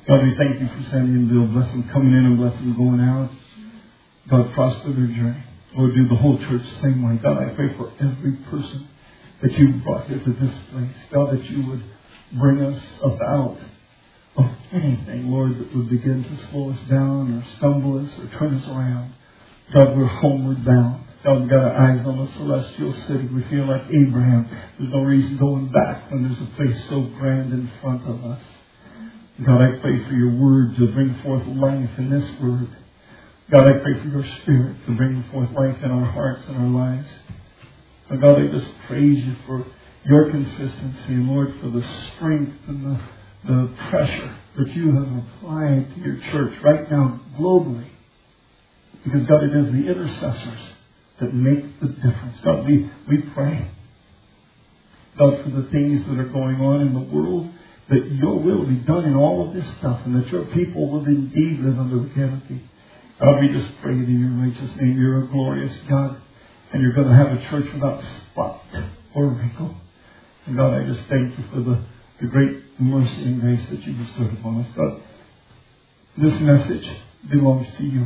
God, we thank you for Sandy and Bill. Bless them coming in and bless them going out. God, prosper their journey. Lord, do the whole church the same way. God, I pray for every person that you brought here to this place. God, that you would bring us about of anything, Lord, that would begin to slow us down or stumble us or turn us around. God, we're homeward bound. God, we've got our eyes on the celestial city. We feel like Abraham. There's no reason going back when there's a place so grand in front of us. God, I pray for your word to bring forth life in this word. God, I pray for your spirit to bring forth life in our hearts and our lives. And God, I just praise you for your consistency and Lord, for the strength and the pressure that you have applied to your church right now globally. Because God, it is the intercessors that make the difference. God, we pray, God, for the things that are going on in the world, that your will be done in all of this stuff, and that your people will indeed live under the canopy. God, we just pray in your righteous name. You're a glorious God, and you're going to have a church without spot or wrinkle. And God, I just thank you for the great mercy and grace that you bestowed upon us. God, this message belongs to you.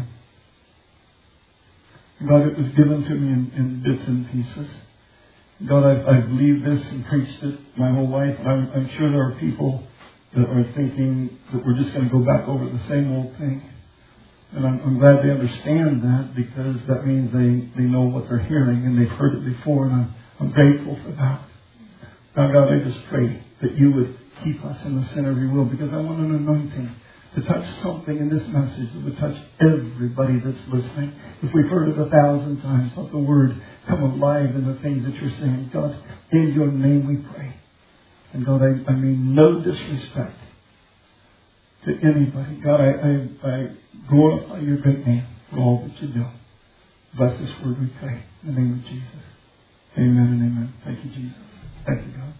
God, it was given to me in bits and pieces. God, I've believed this and preached it my whole life. And I'm sure there are people that are thinking that we're just going to go back over the same old thing. And I'm glad they understand that, because that means they know what they're hearing and they've heard it before. And I'm grateful for that. Now, God, I just pray that you would keep us in the center of your will, because I want an anointing to touch something in this message that would touch everybody that's listening. If we've heard it 1,000 times, let the word come alive in the things that you're saying. God, in your name we pray. And God, I mean no disrespect to anybody. God, I glorify your great name for all that you do. Bless this word, we pray. In the name of Jesus. Amen and amen. Thank you, Jesus. Thank you, God.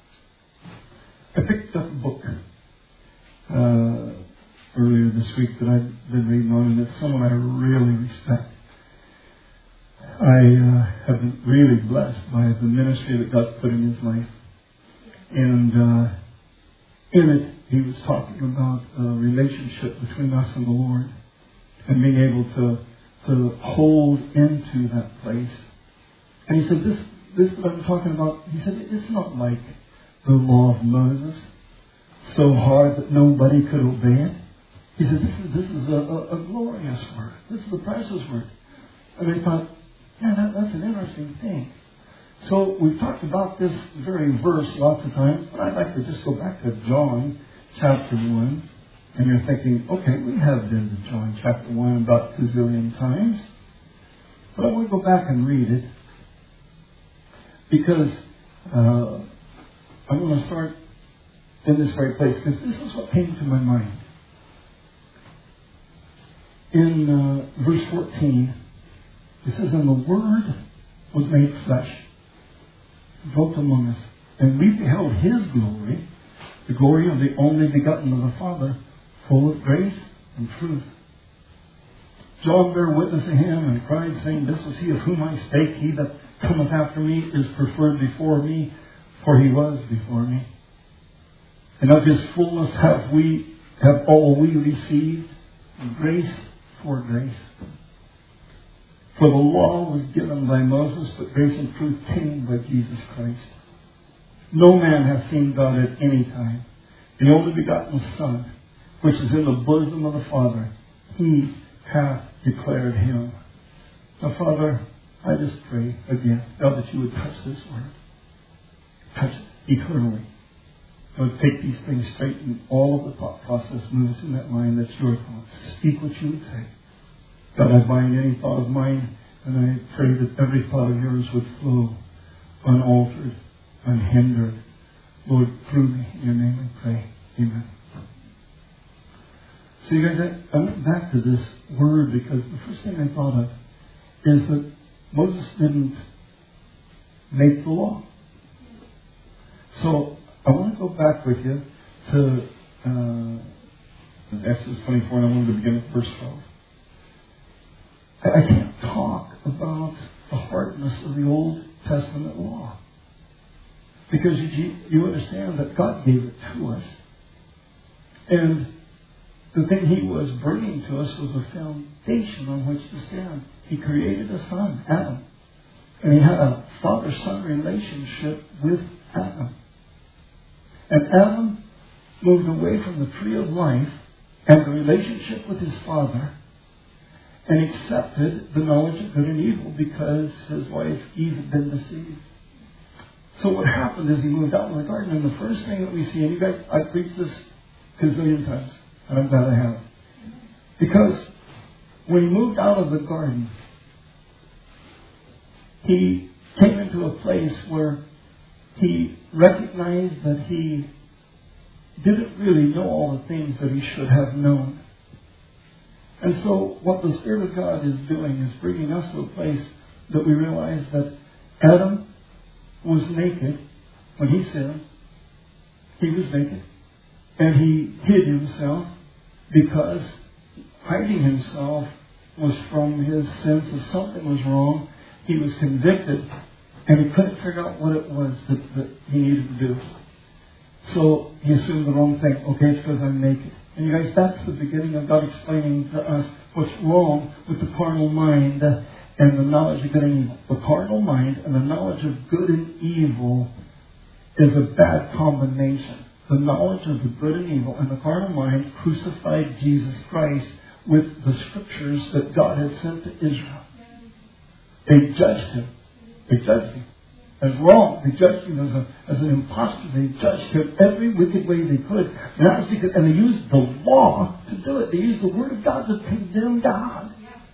I picked up a book earlier this week that I've been reading on, and it's someone I really respect. I have been really blessed by the ministry that God's put in his life. And in it, he was talking about a relationship between us and the Lord, and being able to hold into that place. And he said, this that I'm talking about, he said, it's not like the law of Moses, so hard that nobody could obey it. He said, this is a glorious word. This is a precious word. And I thought, yeah, that's an interesting thing. So we've talked about this very verse lots of times, but I'd like to just go back to John chapter 1. And you're thinking, okay, we have been to John chapter 1 about 2 zillion times. But I want to go back and read it, because I want to start in this very place, because this is what came to my mind. In verse 14, it says, and the Word was made flesh, dwelt among us, and we beheld his glory, the glory of the only begotten of the Father, full of grace and truth. John bare witness of him, and cried, saying, this was he of whom I spake. He that cometh after me is preferred before me, for he was before me. And of his fullness have all we received, grace for grace. For the law was given by Moses, but grace and truth came by Jesus Christ. No man hath seen God at any time. The only begotten Son, which is in the bosom of the Father, he hath declared him. Now, Father, I just pray again, God, that you would touch this word. Touch it eternally. Lord, take these things straight, and all of the thought process moves in that line. That's your thoughts. Speak what you would say. God, I bind any thought of mine, and I pray that every thought of yours would flow unaltered, unhindered. Lord, through me, in your name I pray. Amen. So you guys, I went back to this word because the first thing I thought of is that Moses didn't make the law. So I want to go back with you to Exodus 24, and I wanted to begin at verse 12. I can't talk about the hardness of the Old Testament law, because you understand that God gave it to us. And The thing he was bringing to us was a foundation on which to stand. He created a son, Adam. And he had a father-son relationship with Adam. And Adam moved away from the tree of life and the relationship with his father and accepted the knowledge of good and evil because his wife Eve had been deceived. So what happened is he moved out of the garden, and the first thing that we see, and you guys, I've preached this a gazillion times, and I'm glad I have. Because when he moved out of the garden, he came into a place where he recognized that he didn't really know all the things that he should have known. And so what the Spirit of God is doing is bringing us to a place that we realize that Adam was naked when he sinned. He was naked. And he hid himself because hiding himself was from his sense of something was wrong. He was convicted and he couldn't figure out what it was that he needed to do. So he assumed the wrong thing. Okay, it's because I'm naked. And you guys, that's the beginning of God explaining to us what's wrong with the carnal mind and the knowledge of good and evil. The carnal mind and the knowledge of good and evil is a bad combination. The knowledge of the good and evil and the carnal mind crucified Jesus Christ with the scriptures that God had sent to Israel. They judged him. They judged him as wrong. They judged him as an impostor. They judged him every wicked way they could. And that was because, and they used the law to do it. They used the Word of God to condemn God.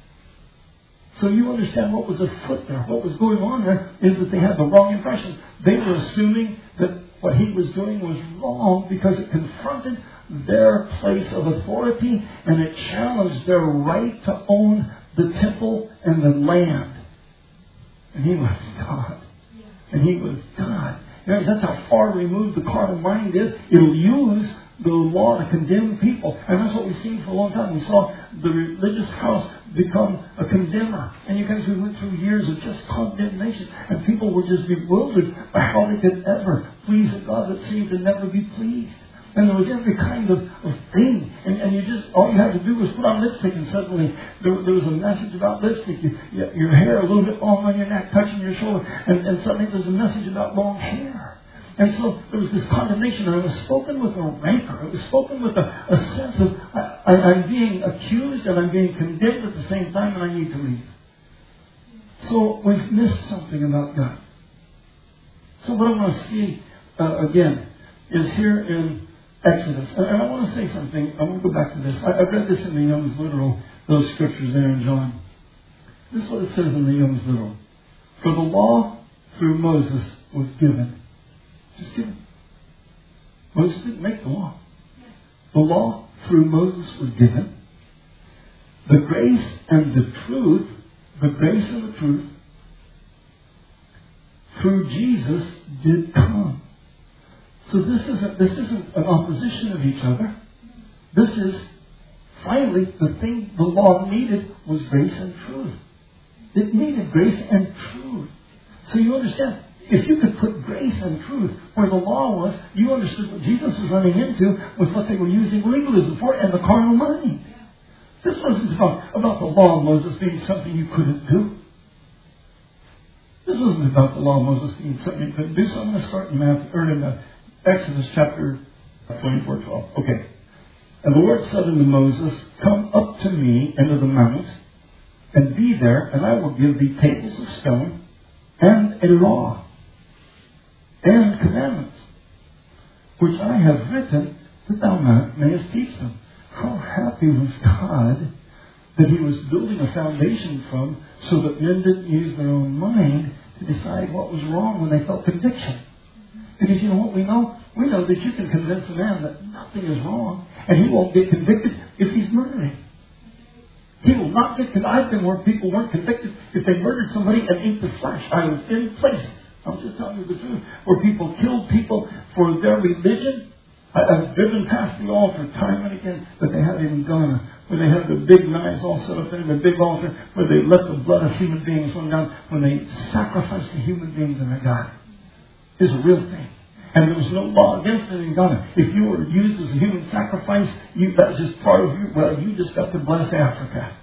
So you understand what was afoot there. What was going on there is that they had the wrong impression. They were assuming that what he was doing was wrong because it confronted their place of authority and it challenged their right to own the temple and the land. And he was God. And he was God. You know, that's how far removed the carnal mind is. It'll use the law to condemn people. And that's what we've seen for a long time. We saw the religious house become a condemner. And you guys, we went through years of just condemnation. And people were just bewildered by how they could ever please a God that seemed to never be pleased. And there was every kind of thing. And you just, all you had to do was put on lipstick and suddenly there was a message about lipstick. Your hair a little bit long on your neck, touching your shoulder. And suddenly there's a message about long hair. And so there was this condemnation, and it was spoken with a rancor. It was spoken with a sense of, I'm being accused and I'm being condemned at the same time, and I need to leave. So we've missed something about God. So what I want to see, again, is here in Exodus. And I want to say something. I want to go back to this. I've read this in the Young's Literal, those scriptures there in John. This is what it says in the Young's Literal. For the law through Moses was given. Just given. Moses didn't make the law. The law through Moses was given. The grace and the truth, through Jesus did come. So this isn't an opposition of each other. This is, finally, the thing the law needed was grace and truth. It needed grace and truth. So you understand, if you could put grace and truth where the law was, you understood what Jesus was running into was what they were using legalism for and the carnal mind. This wasn't about the law of Moses being something you couldn't do. This wasn't about the law of Moses being something you couldn't do. So I'm going to start in Exodus chapter 24:12. Okay. And the Lord said unto Moses, come up to me into the mount, and be there, and I will give thee tables of stone, and a law, and commandments, which I have written, that thou mayest teach them. How happy was God that he was building a foundation from, so that men didn't use their own mind to decide what was wrong when they felt conviction. Because you know what we know? We know that you can convince a man that nothing is wrong, and he won't get convicted if he's murdering. He will not get convicted. I've been where people weren't convicted if they murdered somebody and ate the flesh. I was in places, I'm just telling you the truth, where people killed people for their religion. I've driven past the altar time and again that they have in Ghana, where they have the big knives all set up in the big altar, where they let the blood of human beings run down, when they sacrifice the human beings and their God. It's a real thing. And there was no law against it in Ghana. If you were used as a human sacrifice, that's just part of you. Well, you just got to bless Africa.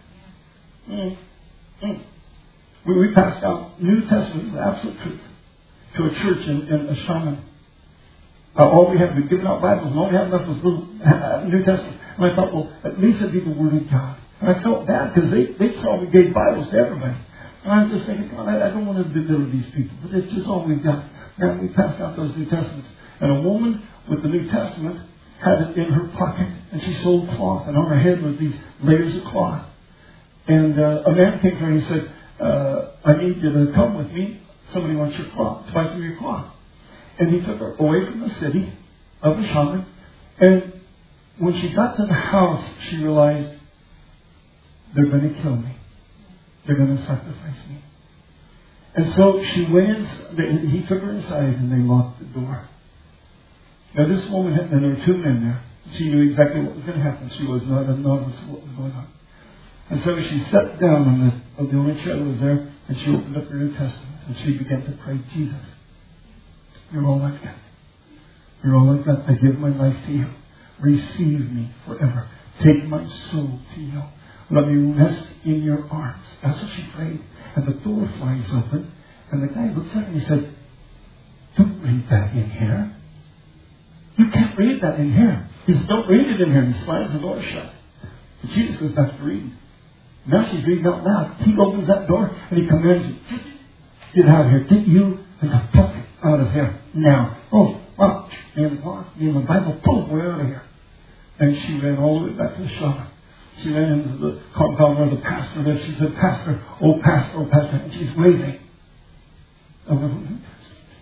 We passed out New Testament, the absolute truth, to a church in a shaman. All we had, we'd given out Bibles, and all we had left was little New Testament. And I thought, well, at least it'd be the Word of God. And I felt bad because they saw we gave Bibles to everybody. And I was just thinking, God, I don't want to belittle these people, but it's just all we've got. And we passed out those New Testaments. And a woman with the New Testament had it in her pocket, and she sold cloth, and on her head was these layers of cloth. And a man came to her and he said, I need you to come with me. Somebody wants your cloth, to buy some of your cloth. And he took her away from the city of the shaman. And when she got to the house, she realized, they're going to kill me. They're going to sacrifice me. And so she went in, he took her inside and they locked the door. Now this woman, and there were two men there. She knew exactly what was going to happen. She was not a novice of what was going on. And so she sat down on the only chair that was there, and she opened up her New Testament, and she began to pray, Jesus, you're all I've got. You're all I've got. I give my life to you. Receive me forever. Take my soul to you. Let me rest in your arms. That's what she prayed. And the door flies open, and the guy looks at her and he said, don't read that in here. You can't read that in here. He says, don't read it in here. And he slams the door shut. And she just goes back to reading. Now she's reading out loud. He opens that door and he comes in and says, get out of here. Get you and the fuck out of here now. Oh, wow. And the clock, and the Bible, boom, we're out of here. And she ran all the way back to the shop. She ran into the compound where the pastor lived. She said, Pastor, oh Pastor, oh Pastor. And she's waving a little New Testament.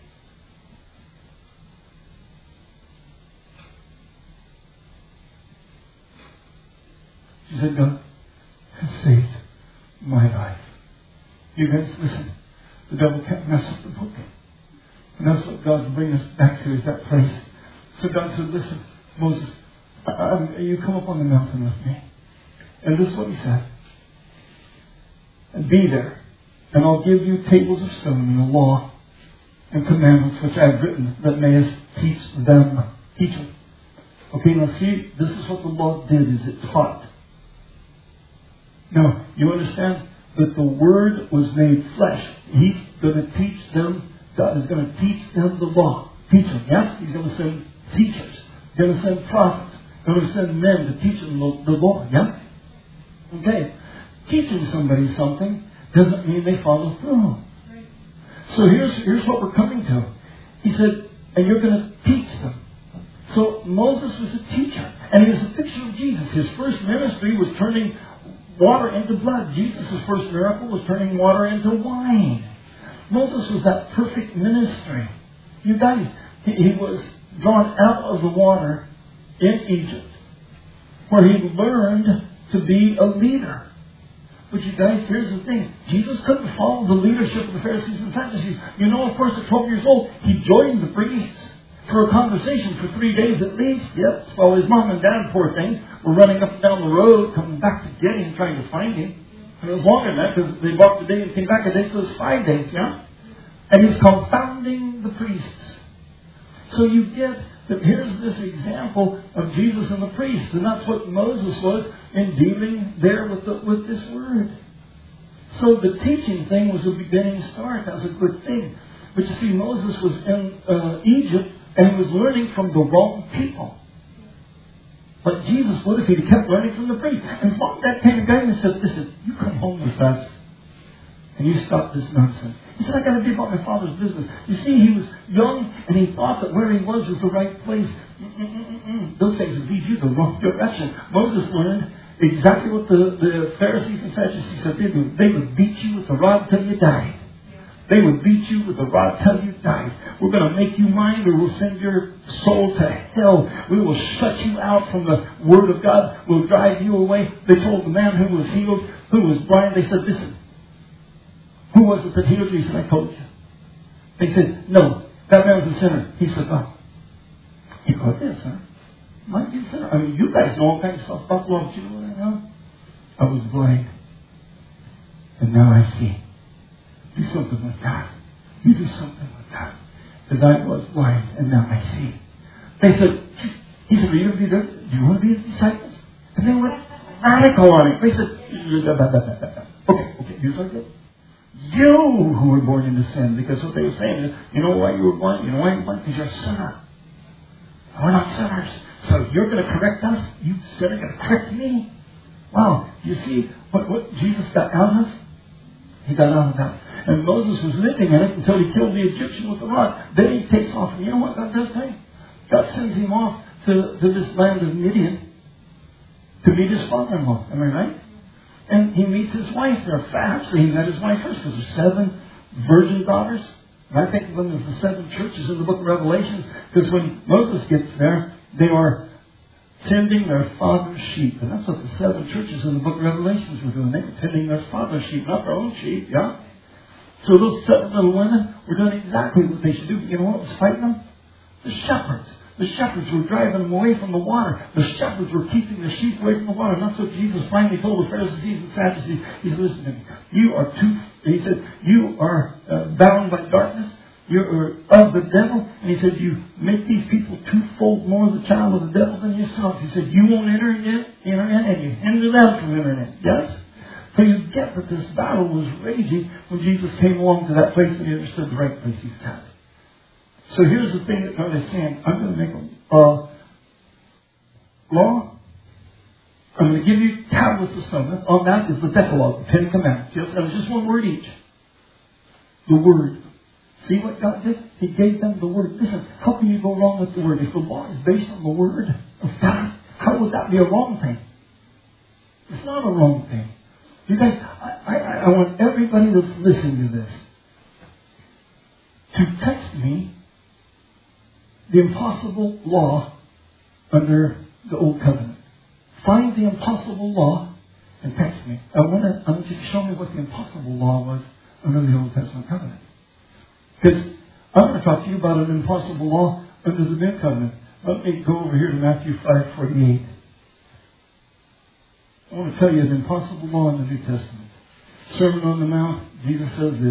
She said, God has saved my life. You guys, listen. The devil can't mess up the book. And that's what God's bringing us back to, is that place. So God said, listen, Moses, you come up on the mountain with me. And this is what he said. And be there. And I'll give you tables of stone and a law and commandments which I have written, that mayest teach them. Teach them. Okay, now see, this is what the law did, is it taught. Now, you understand that the Word was made flesh. He's going to teach them. God is going to teach them the law. Teach them, yes? He's going to send teachers. He's going to send prophets. He's going to send men to teach them the law, yeah? Okay. Teaching somebody something doesn't mean they follow through. So here's what we're coming to. He said, and you're going to teach them. So Moses was a teacher. And he was a picture of Jesus. His first ministry was turning water into blood. Jesus' first miracle was turning water into wine. Moses was that perfect ministry. You guys, he was drawn out of the water in Egypt, where he learned to be a leader. But you guys, here's the thing. Jesus couldn't follow the leadership of the Pharisees and Sadducees. You know, of course, at 12 years old, he joined the priests for a conversation for 3 days at least. Yes, while his mom and dad, poor things, were running up and down the road, coming back to get him, trying to find him. And it was longer than that, because they walked a day and came back a day, so it was 5 days, yeah? And he's confounding the priests. So you get that here's this example of Jesus and the priests, and that's what Moses was in dealing there with this word. So the teaching thing was a beginning start. That was a good thing. But you see, Moses was in Egypt, and he was learning from the wrong people. But Jesus would if he'd kept learning from the priests. And as long as that came guy and said, listen, you come home with us, and you stop this nonsense. He said, I got to be about my Father's business. You see, he was young, and he thought that where he was the right place. Those things would lead you the wrong direction. Moses learned exactly what the Pharisees and Sadducees said they do. They would beat you with the rod till you died. They would beat you with the rod till you died. We're going to make you mine, or we'll send your soul to hell. We will shut you out from the Word of God. We'll drive you away. They told the man who was healed, who was blind, they said, listen, who was it that healed you? He said, I told you. They said, no, that man was a sinner. He said, no. He got this, huh? Might be a sinner. I mean, you guys know all kinds of stuff about the law, but you know what I know? I was blind. And now I see. Do something with God. You do something with God. His eye was blind, and now I see. They said, he said, do you want to be his disciples? And they went radical on it. They said, okay, here's our deal. You who were born into sin, because what they were saying is, you know why you were born? You know why you were born? Because you're a sinner. We're not sinners. So you're going to correct us? You sinner going to correct me? Wow. You see what Jesus got out of? He got out of that. And Moses was living in it until he killed the Egyptian with the rod. Then he takes off. And you know what God does to him? God sends him off to this land of Midian to meet his father-in-law. Am I right? And he meets his wife there. Actually, he met his wife first because there's 7 virgin daughters. And I think of them as the 7 churches in the book of Revelation. Because when Moses gets there, they are tending their father's sheep. And that's what the 7 churches in the book of Revelations were doing. They were tending their father's sheep, not their own sheep. Yeah? So those 7 little women were doing exactly what they should do. But you know what was fighting them? The shepherds. The shepherds were driving them away from the water. The shepherds were keeping the sheep away from the water. And that's what Jesus finally told the Pharisees and Sadducees. He said, listen to me. You are bound by darkness. You're of the devil. And he said, you make these people twofold more the child of the devil than yourselves. He said, you won't enter in, and you hinder them from entering in. Yes? So you get that this battle was raging when Jesus came along to that place and he understood the right place he was at. So here's the thing that God is saying. I'm going to make a law. I'm going to give you tablets of stone. On that is the Decalogue, the 10 Commandments. Yes, that was just one word each. The Word. See what God did? He gave them the Word. Listen, how can you go wrong with the Word? If the law is based on the Word of God, how would that be a wrong thing? It's not a wrong thing. You guys, I want everybody that's listening to this to text me the impossible law under the Old Covenant. Find the impossible law and text me. I want you to show me what the impossible law was under the Old Testament covenant. Because I want to talk to you about an impossible law under the New Covenant. Let me go over here to Matthew 5:48. I want to tell you an impossible law in the New Testament. Sermon on the Mount, Jesus says this.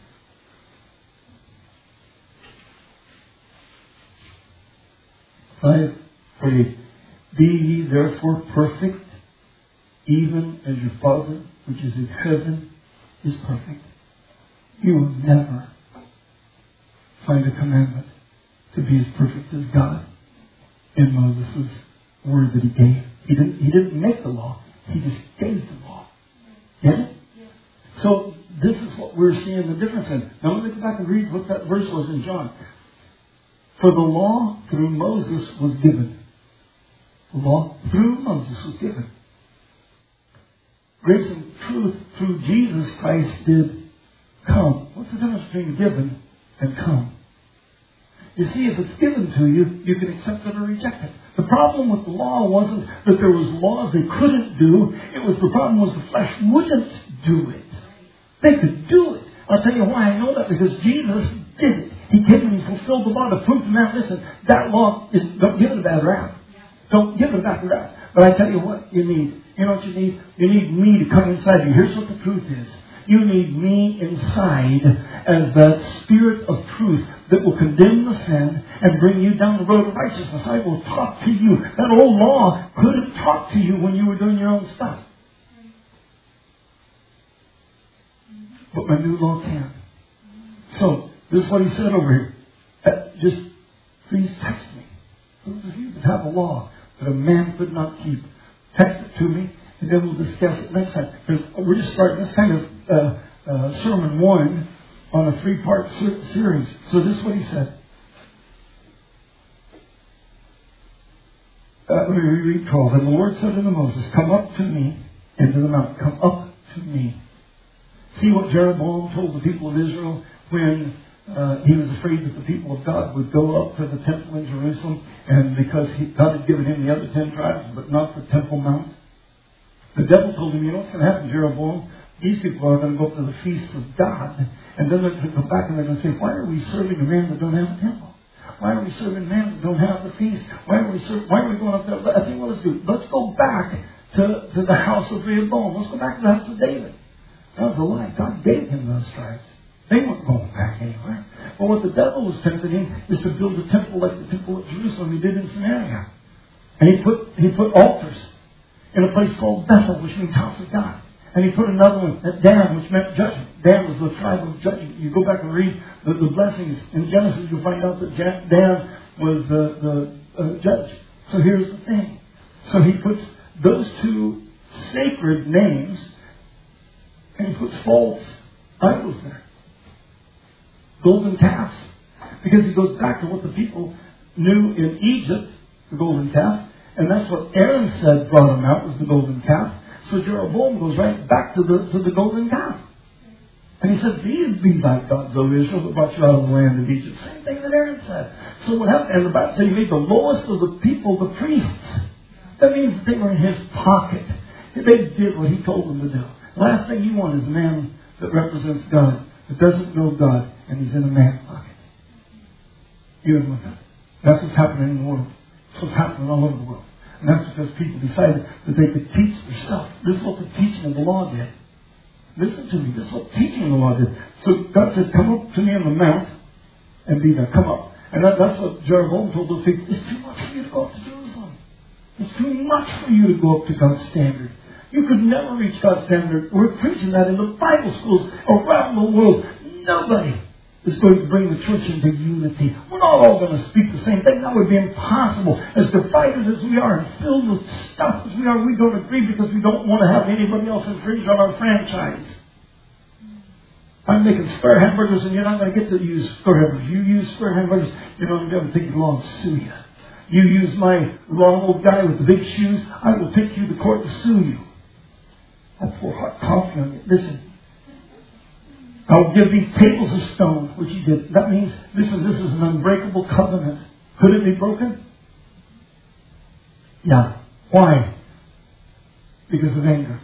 Be ye therefore perfect, even as your Father which is in heaven is perfect. You will never find a commandment to be as perfect as God in Moses' word that he gave. He didn't make the law. He just gave the law. Get it? So this is what we're seeing the difference in. Now let me go back and read what that verse was in John. For the law through Moses was given. The law through Moses was given. Grace and truth through Jesus Christ did come. What's the difference between given and come? You see, if it's given to you, you can accept it or reject it. The problem with the law wasn't that there was laws they couldn't do. The problem was the flesh wouldn't do it. They could do it. I'll tell you why I know that. Because Jesus did it. He came and he fulfilled the law to prove to man, listen, that law is, don't give it a bad rap. Don't give it a bad rap. But I tell you what you need. You know what you need? You need me to come inside you. Here's what the truth is. You need me inside as that Spirit of truth that will condemn the sin and bring you down the road of righteousness. I will talk to you. That old law couldn't talk to you when you were doing your own stuff. But my new law can. So, this is what he said over here. Just please text me. Those of you that have a law that a man could not keep, text it to me, and then we'll discuss it next time. We're just starting this kind of sermon 1 on a 3-part series. So this is what he said. Let me read 12. And the Lord said unto Moses, come up to me into the mountain. Come up to me. See what Jeroboam told the people of Israel when he was afraid that the people of God would go up to the temple in Jerusalem, and because God had given him the other 10 tribes, but not the Temple Mount. The devil told him, you know what's going to happen, Jeroboam? These people are going to go up to the feasts of God, and then they're going to come back and they're going to say, why are we serving a man that don't have a temple? Why are we serving men that don't have the feast? Why are we going up there? I think what let's do. Let's go back to the house of Rehoboam. Let's go back to the house of David. That was a lie. God gave him those tribes. They weren't going back anywhere. But what the devil was tempting him is to build a temple like the temple at Jerusalem he did in Samaria. And he put altars in a place called Bethel, which means house of God. And he put another one at Dan, which meant judgment. Dan was the tribe of judgment. You go back and read the blessings in Genesis, you'll find out that Dan was the judge. So here's the thing. So he puts those two sacred names, and he puts false idols there. Golden calves. Because he goes back to what the people knew in Egypt, the golden calf. And that's what Aaron said brought him out, was the golden calf. So Jeroboam goes right back to the golden calf. And he said, these be thy gods, O Israel, that brought you out of the land of Egypt. Same thing that Aaron said. So what happened? And the Bible said he made the lowest of the people the priests. That means they were in his pocket. They did what he told them to do. The last thing you want is a man that represents God, that doesn't know God, and he's in a man's pocket. You don't want that. That's what's happening in the world. That's what's happening all over the world. And that's because people decided that they could teach themselves. This is what the teaching of the law did. Listen to me. This is what teaching of the law did. So God said, come up to me on the mount and be there. Come up. And that's what Jeroboam told those people. It's too much for you to go up to Jerusalem. It's too much for you to go up to God's standard. You could never reach God's standard. We're preaching that in the Bible schools around the world. Nobody is going to bring the church into unity. We're not all going to speak the same thing. That would be impossible. As divided as we are and filled with stuff as we are, we don't agree because we don't want to have anybody else infringe on our franchise. I'm making square hamburgers and you're not going to get to use square hamburgers. You use square hamburgers, you're not going to take it long to sue you. You use my long old guy with the big shoes, I will take you to court to sue you. I'll pour hot coffee on you. Listen. I'll give thee tables of stone, which he did. That means this is an unbreakable covenant. Could it be broken? Yeah. Why? Because of anger.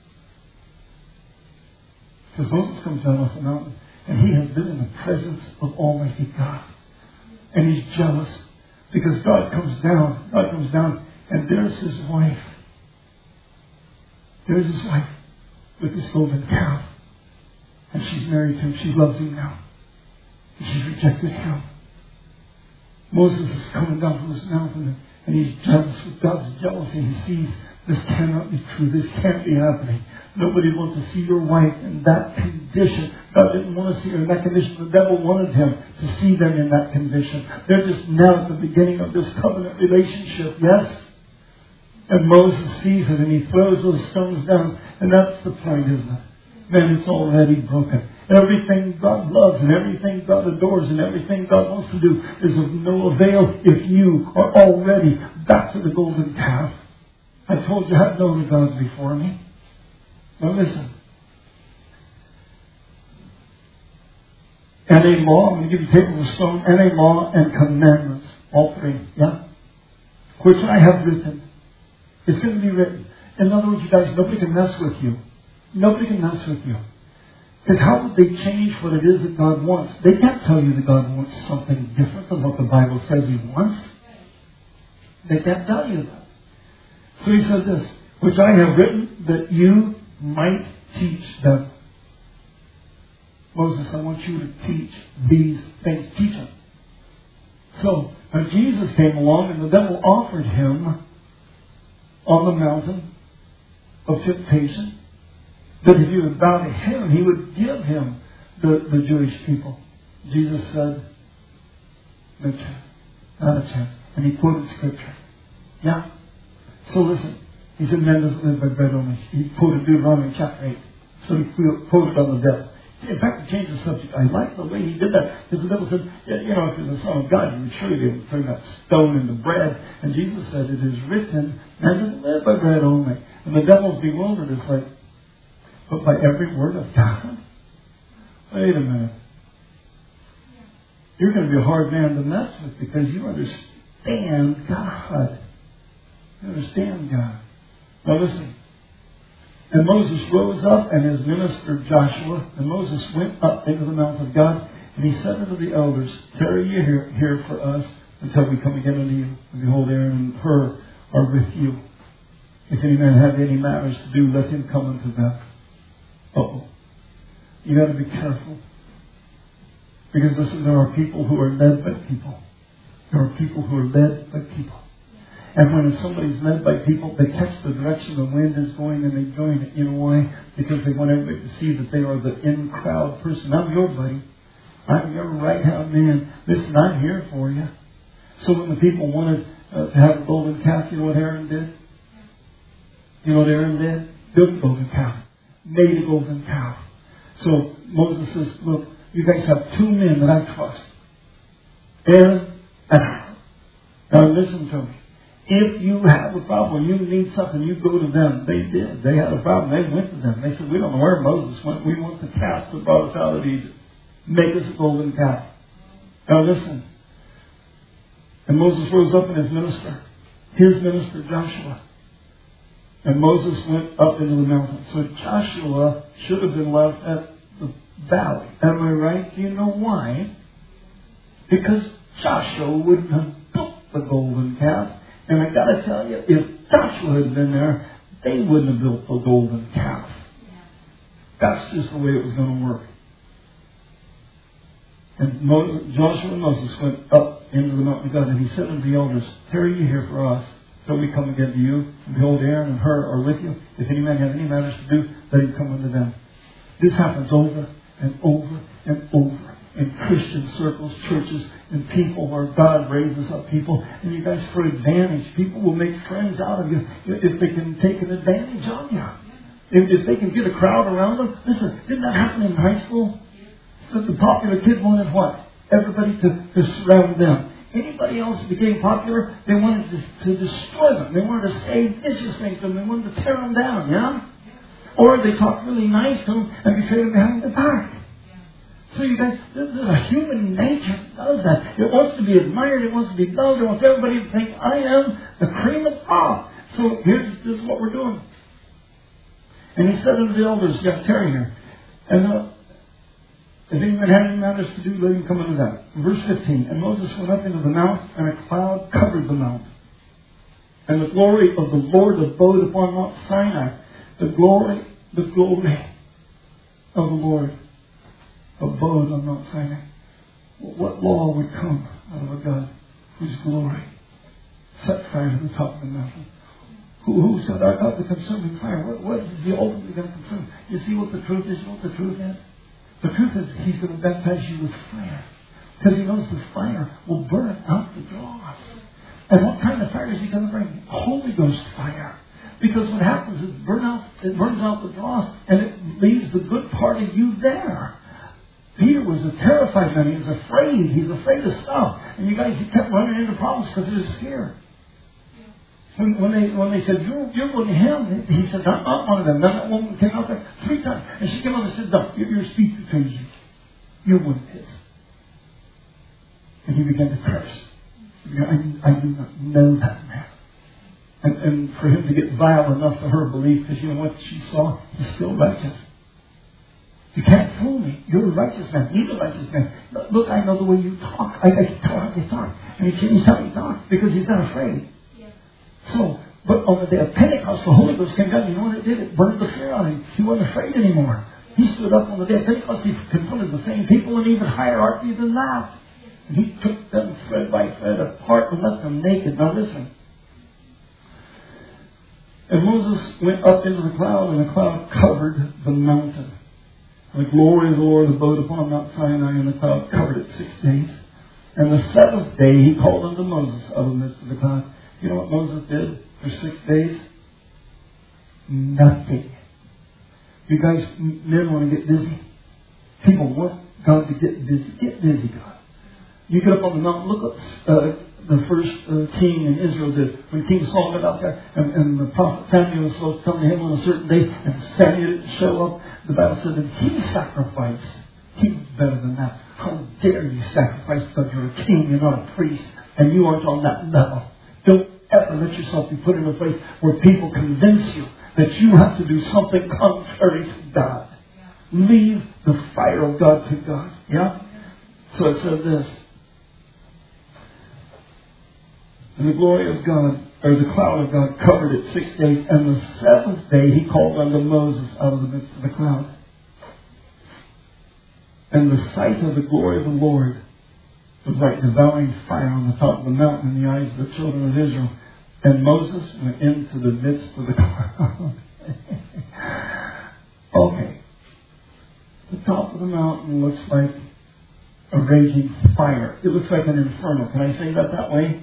Because Moses comes down off the mountain, and he has been in the presence of Almighty God. And he's jealous. Because God comes down, and there's his wife. There's his wife with this golden calf. And she's married to him. She loves him now. And she's rejected him. Moses is coming down from this mountain and he's jealous with God's jealousy. He sees this cannot be true. This can't be happening. Nobody wants to see your wife in that condition. God didn't want to see her in that condition. The devil wanted him to see them in that condition. They're just now at the beginning of this covenant relationship. Yes? And Moses sees it and he throws those stones down. And that's the point, isn't it? Man, it's already broken. Everything God loves and everything God adores and everything God wants to do is of no avail if you are already back to the golden calf. I told you I had no other gods before me. Now listen. And a law, I'm going to give you tables of stone, and a law and commandments. All three, yeah? Which I have written. It's going to be written. In other words, you guys, nobody can mess with you. Nobody can mess with you. Because how would they change what it is that God wants? They can't tell you that God wants something different than what the Bible says He wants. They can't tell you that. So He says this, which I have written that you might teach them. Moses, I want you to teach these things. Teach them. So, when Jesus came along and the devil offered him on the mountain of temptation, that if you would bow to him, he would give him the Jewish people. Jesus said, no chance. Not a chance. And he quoted Scripture. Yeah? So listen. He said, man doesn't live by bread only. He quoted Deuteronomy chapter 8. So he quoted on the devil. In fact, to change the subject, I like the way he did that. Because the devil said, you know, if you're the Son of God, you would surely be able to turn that stone into bread. And Jesus said, it is written, man doesn't live by bread only. And the devil's bewildered. It's like, but by every word of God? Wait a minute. You're going to be a hard man to mess with because you understand God. You understand God. Now listen. And Moses rose up and his minister Joshua, and Moses went up into the mount of God, and he said unto the elders, tarry ye here for us until we come again unto you. And behold, Aaron and Hur are with you. If any man have any matters to do, let him come unto them. Uh-oh. You got to be careful. Because listen, there are people who are led by people. There are people who are led by people. And when somebody's led by people, they catch the direction the wind is going and they join it. You know why? Because they want everybody to see that they are the in-crowd person. I'm your buddy. I'm your right-hand man. Listen, I'm here for you. So when the people wanted to have a golden calf, you know what Aaron did? You know what Aaron did? Built a golden calf. Made a golden calf. So Moses says, look, you guys have two men that I trust. Aaron and Aaron. Now listen to me. If you have a problem, you need something, you go to them. They did. They had a problem. They went to them. They said, we don't know where Moses went. We want the calf that brought us out of Egypt. Make us a golden calf. Now listen. And Moses rose up in his minister Joshua. And Moses went up into the mountain. So Joshua should have been left at the valley. Am I right? Do you know why? Because Joshua wouldn't have built the golden calf. And I got to tell you, if Joshua had been there, they wouldn't have built the golden calf. That's just the way it was going to work. And Joshua and Moses went up into the mountain of God, and he said unto the elders, tarry ye here for us, till we come again to you. And behold, Aaron and Hur are with you. If any man have any matters to do, let him come unto them. This happens over and over and over in Christian circles, churches, and people where God raises up people. And you guys, for advantage, people will make friends out of you if they can take an advantage of you. If they can get a crowd around them. Listen, didn't that happen in high school? The popular kid wanted what? Everybody to surround them. Anybody else became popular, they wanted to destroy them. They wanted to say vicious things to them. They wanted to tear them down, yeah? Or they talked really nice to them and betray them behind their back. So you guys, there's a human nature that does that. It wants to be admired. It wants to be loved. It wants everybody to think, I am the cream of the crop. So this is what we're doing. And he said unto the elders, you got to tarry here. And if anyone had any matters to do, let him come unto them. Verse 15. And Moses went up into the mount, and a cloud covered the mount. And the glory of the Lord abode upon Mount Sinai. The glory of the Lord abode on Mount Sinai. What law would come out of a God whose glory set fire to the top of the mountain? Who said, I got the consuming fire? What is the ultimate going to consume? You see what the truth is? You know what the truth is? The truth is He's going to baptize you with fire. Because He knows the fire will burn out the dross. And what kind of fire is He going to bring? Holy Ghost fire. Because what happens is it burns out the dross, and it leaves the good part of you there. Peter was a terrified man. He was afraid. He's afraid of stuff. And you guys, he kept running into problems because he was scared. When they said, you're going to him, he said, I'm not one of them. Then that woman came out there 3 times. And she came out and said, no, your speech betrays you. You're one of his. And he began to curse. I do not know that man. And for him to get vile enough for her belief, because you know what she saw? He's still righteous. You can't fool me. You're a righteous man. He's a righteous man. Look, I know the way you talk. I can tell how you talk. And he's how you talk because he's not afraid. Yes. So, but on the day of Pentecost, the Holy Ghost came down. You know what it did? It burned the fear out of him. He wasn't afraid anymore. He stood up on the day of Pentecost. He confronted the same people and even hierarchy than that. And he took them thread by thread apart and left them naked. Now listen. And Moses went up into the cloud, and the cloud covered the mountain. And the glory of the Lord abode upon Mount Sinai, and the cloud covered it 6 days. And the 7th day he called unto Moses out of the midst of the cloud. You know what Moses did for 6 days? Nothing. You guys, men want to get busy? People want God to get busy. Get busy, God. You get up on the mountain, look up the first king in Israel did. When King Saul got out there and the prophet Samuel was supposed to come to him on a certain day, and Samuel didn't show up, the Bible said that he sacrificed. He was better than that. How dare you sacrifice because you're a king, you're not a priest, and you aren't on that level. Don't ever let yourself be put in a place where people convince you that you have to do something contrary to God. Yeah. Leave the fire of God to God. Yeah? So it says this. And the glory of God, or the cloud of God, covered it 6 days. And the 7th day he called unto Moses out of the midst of the cloud. And the sight of the glory of the Lord was like devouring fire on the top of the mountain in the eyes of the children of Israel. And Moses went into the midst of the cloud. Okay. The top of the mountain looks like a raging fire. It looks like an inferno. Can I say that way?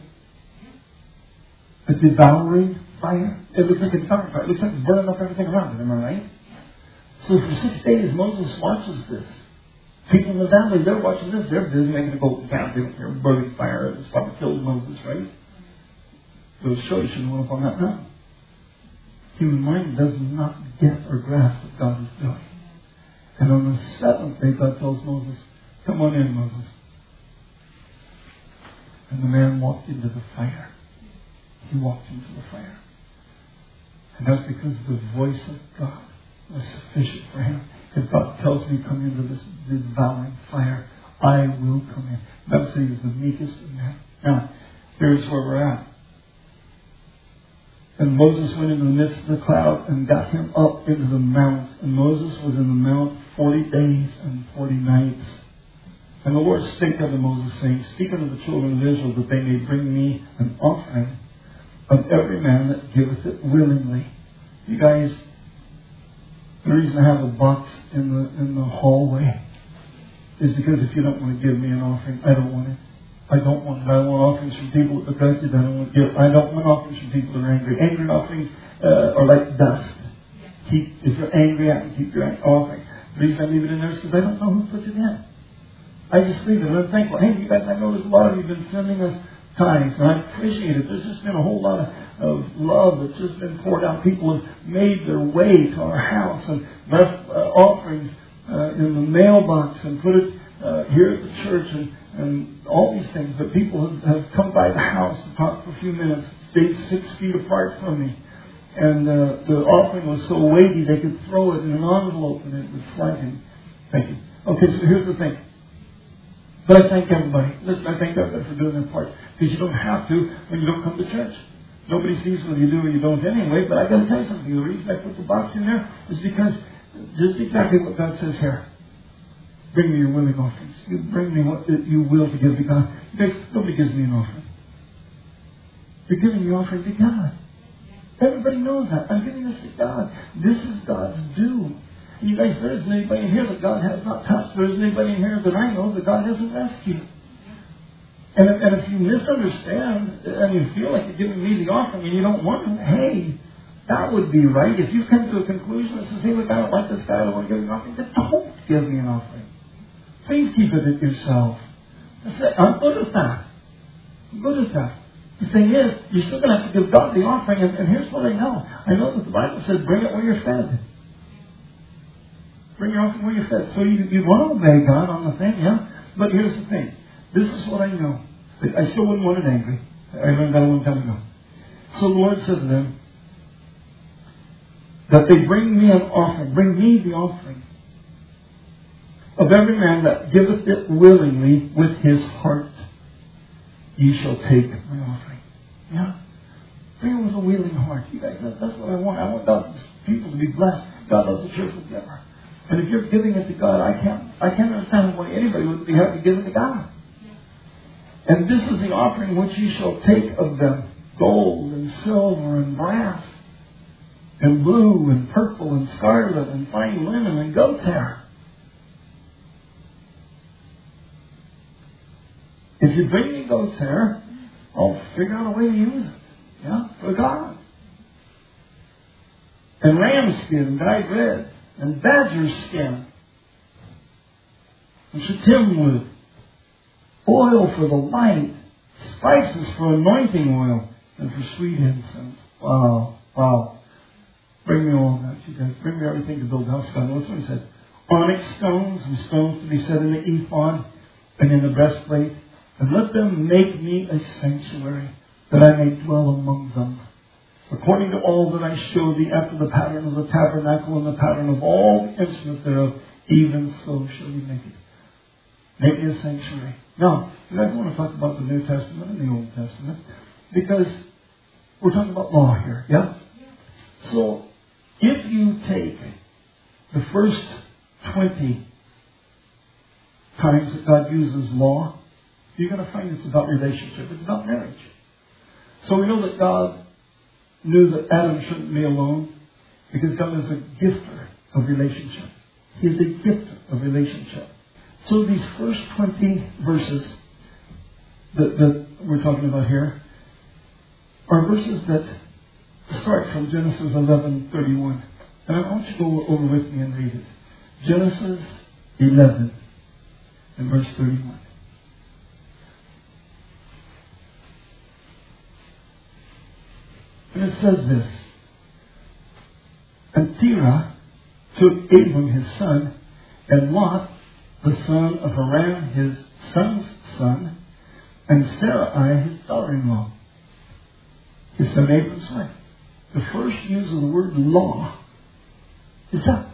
A devouring fire. It looks like a devouring fire. It looks like it's burning up everything around it. Am I right? So for 6 days, Moses watches this. People in the valley, they're watching this. They're busy making a golden calf. They don't care. Burning fire. It's probably killed Moses, right? Those shows shouldn't went up on that mountain. Human mind does not get or grasp what God is doing. And on the 7th day, God tells Moses, come on in, Moses. And the man walked into the fire. He walked into the fire. And that's because the voice of God was sufficient for him. If God tells me come into this devouring fire, I will come in. That's he was the meekest of men. Now, here's where we're at. And Moses went into the midst of the cloud and got him up into the mount. And Moses was in the mount 40 days and 40 nights. And the Lord spake unto Moses, saying, speak unto the children of Israel, that they may bring me an offering of every man that giveth it willingly. You guys, the reason I have a box in the hallway is because if you don't want to give me an offering, I don't want it. I don't want offerings from people that are aggressive. I don't want offerings from people that are angry. Angry offerings are like dust. If you're angry, I can keep your offering. The reason I leave it in there is because I don't know who put it in. I just leave it and I'm thankful. Hey, you guys, I know there's a lot of you have been sending us tithes, and I appreciate it. There's just been a whole lot of love that's just been poured out. People have made their way to our house and left offerings in the mailbox and put it here at the church and all these things. But people have come by the house to talk for a few minutes, stayed 6 feet apart from me. And the offering was so weighty they could throw it in an envelope and it would fly in. Thank you. Okay, so here's the thing. But I thank everybody. Listen, I thank everybody for doing their part. Because you don't have to when you don't come to church. Nobody sees whether you do or you don't anyway. But I got to tell you something. The reason I put the box in there is because just exactly what God says here. Bring me your willing offerings. You bring me what you will to give to God. Nobody gives me an offering. You're giving the offering to God. Everybody knows that. I'm giving this to God. This is God's due. And you guys, there isn't anybody in here that God has not touched. There isn't anybody in here that I know that God hasn't rescued. And if you misunderstand and you feel like you're giving me the offering and you don't want to, hey, that would be right. If you come to a conclusion that says, hey, look, I don't like this guy, I don't want to give him an offering, then don't give me an offering. Please keep it at yourself. I'm good at that. I'm good at that. The thing is, you're still going to have to give God the offering. And here's what I know. I know that the Bible says, bring it where you're fed. Bring your offering where you're fed. So you want to obey God on the thing, yeah? But here's the thing. This is what I know. I still wouldn't want it angry. I learned that a long time ago. So the Lord said to them, that they bring me an offering. Bring me the offering of every man that giveth it willingly with his heart. Ye shall take my offering. Yeah? Bring it with a willing heart. You guys, that's what I want. I want God's people to be blessed. God loves a cheerful giver. And if you're giving it to God, I can't understand why anybody would be happy giving to God. And this is the offering which ye shall take of them. Gold and silver and brass and blue and purple and scarlet and fine linen and goat's hair. If you bring me goat's hair, I'll figure out a way to use it. Yeah? For God. And ram skin, dyed red. And badger skin. And shittim wood. Oil for the light. Spices for anointing oil. And for sweet incense. Wow. Wow. Bring me all that, you guys. Bring me everything to build a house. God, what's what he said? Onyx stones and stones to be set in the ephod and in the breastplate. And let them make me a sanctuary, that I may dwell among them. According to all that I showed thee, after the pattern of the tabernacle and the pattern of all the instruments thereof, even so shall you make it. Make me a sanctuary. Now, you guys want to talk about the New Testament and the Old Testament, because we're talking about law here, yeah? So, if you take the first 20 times that God uses law, you're going to find it's about relationship. It's about marriage. So we know that God knew that Adam shouldn't be alone because God is a gifter of relationship. He is a gifter of relationship. So these first 20 verses that we're talking about here are verses that start from Genesis 11:31. And I want you to go over with me and read it. Genesis 11 and verse 31. And it says this. And Terah took Abram his son, and Lot, the son of Haran, his son's son, and Sarai, his daughter-in-law, his son Abram's wife. The first use of the word law is that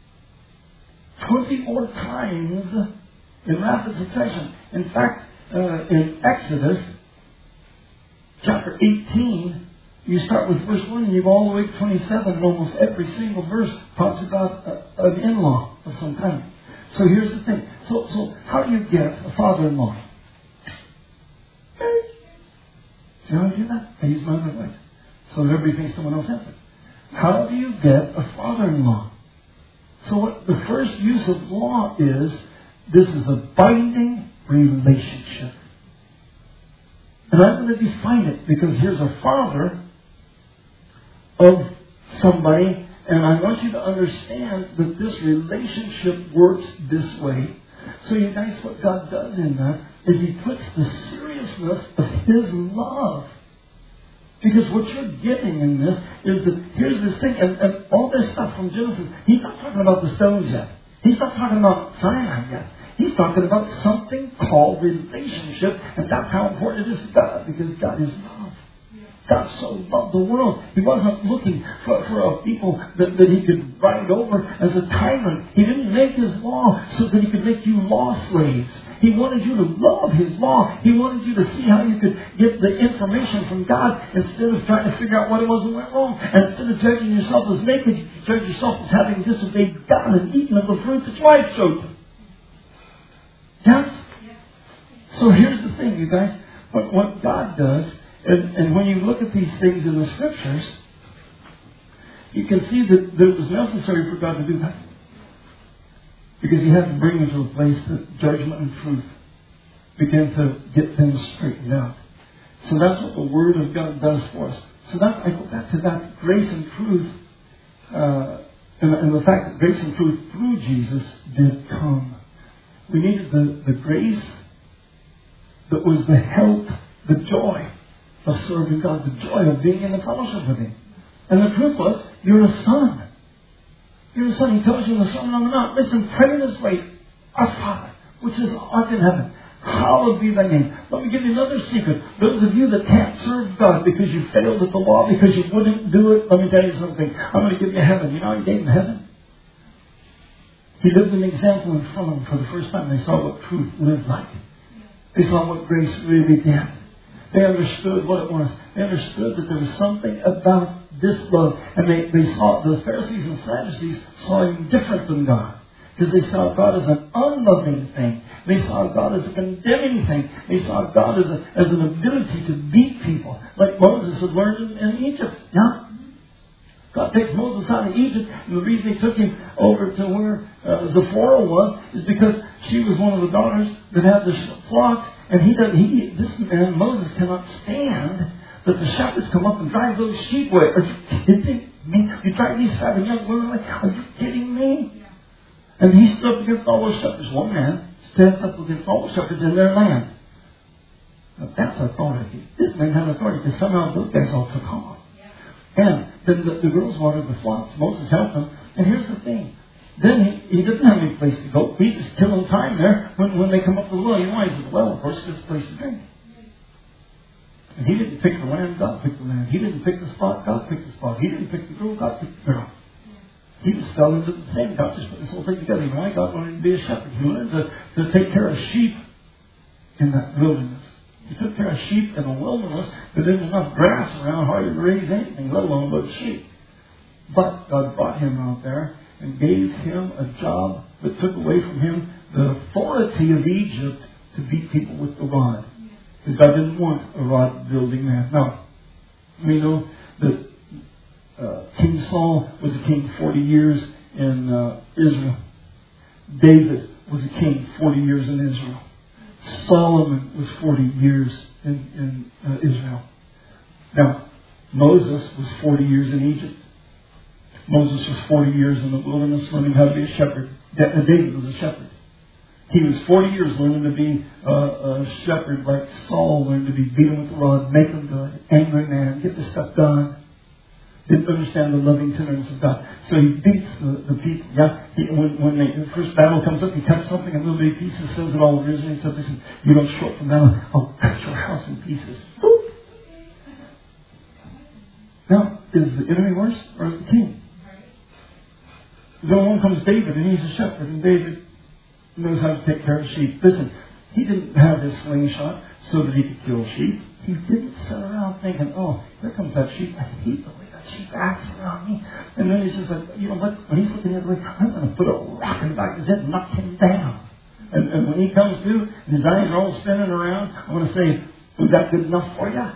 20 more times in rapid succession. In fact, in Exodus chapter 18, you start with verse 1 and you go all the way to 27, and almost every single verse talks about an in-law of some kind. So here's the thing. So how do you get a father-in-law? See how I do that? I use my other voice. So that everybody thinks someone else has it. How do you get a father-in-law? So what the first use of law is, this is a binding relationship. And I'm going to define it because here's a father of somebody, and I want you to understand that this relationship works this way. So you guys, what God does in that is He puts the seriousness of His love. Because what you're getting in this is that here's this thing, and all this stuff from Genesis, He's not talking about the stones yet. He's not talking about Sinai yet. He's talking about something called relationship, and that's how important it is to God, because God is love. God so loved the world. He wasn't looking for a people that He could ride over as a tyrant. He didn't make His law so that He could make you law slaves. He wanted you to love His law. He wanted you to see how you could get the information from God instead of trying to figure out what it was that went wrong. And instead of judging yourself as naked, you judge yourself as having disobeyed God and eaten of the fruit that your wife showed you. Yes? So here's the thing, you guys. What God does, and when you look at these things in the Scriptures, you can see that it was necessary for God to do that. Because He had to bring them to a place that judgment and truth began to get things straightened out. So that's what the Word of God does for us. So I go back to that grace and truth, and the fact that grace and truth through Jesus did come. We needed the grace that was the help, the joy of serving God, the joy of being in the fellowship with Him. And the truth was, you're a son. You're a son. He tells you in the Sermon on the Mount, listen, pray this way, our Father, which is art in heaven, hallowed be thy name. Let me give you another secret. Those of you that can't serve God because you failed at the law, because you wouldn't do it, let me tell you something. I'm going to give you heaven. You know how He gave them heaven? He lived an example in front of them for the first time. They saw what truth lived like. They saw what grace really did. They understood what it was. They understood that there was something about this love. And they saw, the Pharisees and Sadducees saw Him different than God. Because they saw God as an unloving thing. They saw God as a condemning thing. They saw God as an ability to beat people. Like Moses had learned in Egypt. Yeah? God takes Moses out of Egypt, and the reason He took him over to where Zipporah was is because she was one of the daughters that had the flocks, and this man, Moses, cannot stand that the shepherds come up and drive those sheep away. Are you kidding me? You drive these 7 young women away? Are you kidding me? Yeah. And he stood up against all those shepherds. One man stands up against all the shepherds in their land. Now, that's authority. This man had authority because somehow those guys all took off. And then the girls watered the flocks. Moses helped them. And here's the thing. Then he didn't have any place to go. He's just killing time there when they come up to the well. You know, he says, well, of course, there's a place to drink. And he didn't pick the land, God picked the land. He didn't pick the spot, God picked the spot. He didn't pick the girl, God picked the girl. He just fell into the thing. God just put this whole thing together. You know why? God wanted him to be a shepherd. He wanted to take care of sheep in that wilderness. He took care of sheep in a wilderness. There didn't enough grass around hardly to raise anything, let alone but sheep. But God brought him out there and gave him a job that took away from him the authority of Egypt to beat people with the rod. Because God didn't want a rod-wielding man. Now, we know that King Saul was a king 40 years in Israel. David was a king 40 years in Israel. Solomon was 40 years in Israel. Now, Moses was 40 years in Egypt. Moses was 40 years in the wilderness learning how to be a shepherd. David was a shepherd. He was 40 years learning to be a shepherd like Saul learned to be beaten with the rod, make him good, angry man, get this stuff done. Didn't understand the loving tenderness of God. So he beats the people. Yeah? When the first battle comes up, he cuts something in little bitty pieces, sends it all over Israel. He says, listen, you don't show up from battle, I'll cut your house in pieces. Boop. Now, is the enemy worse or is the king? Then along comes David, and he's a shepherd, and David knows how to take care of sheep. Listen, he didn't have his slingshot so that he could kill sheep. He didn't sit around thinking, oh, here comes that sheep. I hate the way that sheep acts around me. And then he's just like, you know what? When he's looking at the way, I'm going to put a rock in the back of his head and knock him down. And when he comes to, and his eyes are all spinning around, I want to say, was that good enough for you?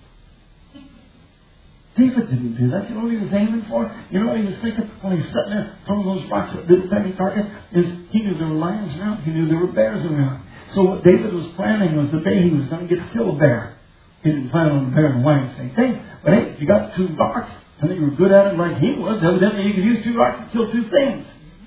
David didn't do that. You know what he was aiming for? You know what he was thinking when he was sitting there throwing those rocks at little tiny targets? Is he knew there were lions around. He knew there were bears around. So what David was planning was the day he was going to get to kill a bear. He didn't plan on the bear and lion saying, hey, but hey, you got 2 rocks, and you were good at it like he was. Evidently you could use 2 rocks to kill 2 things.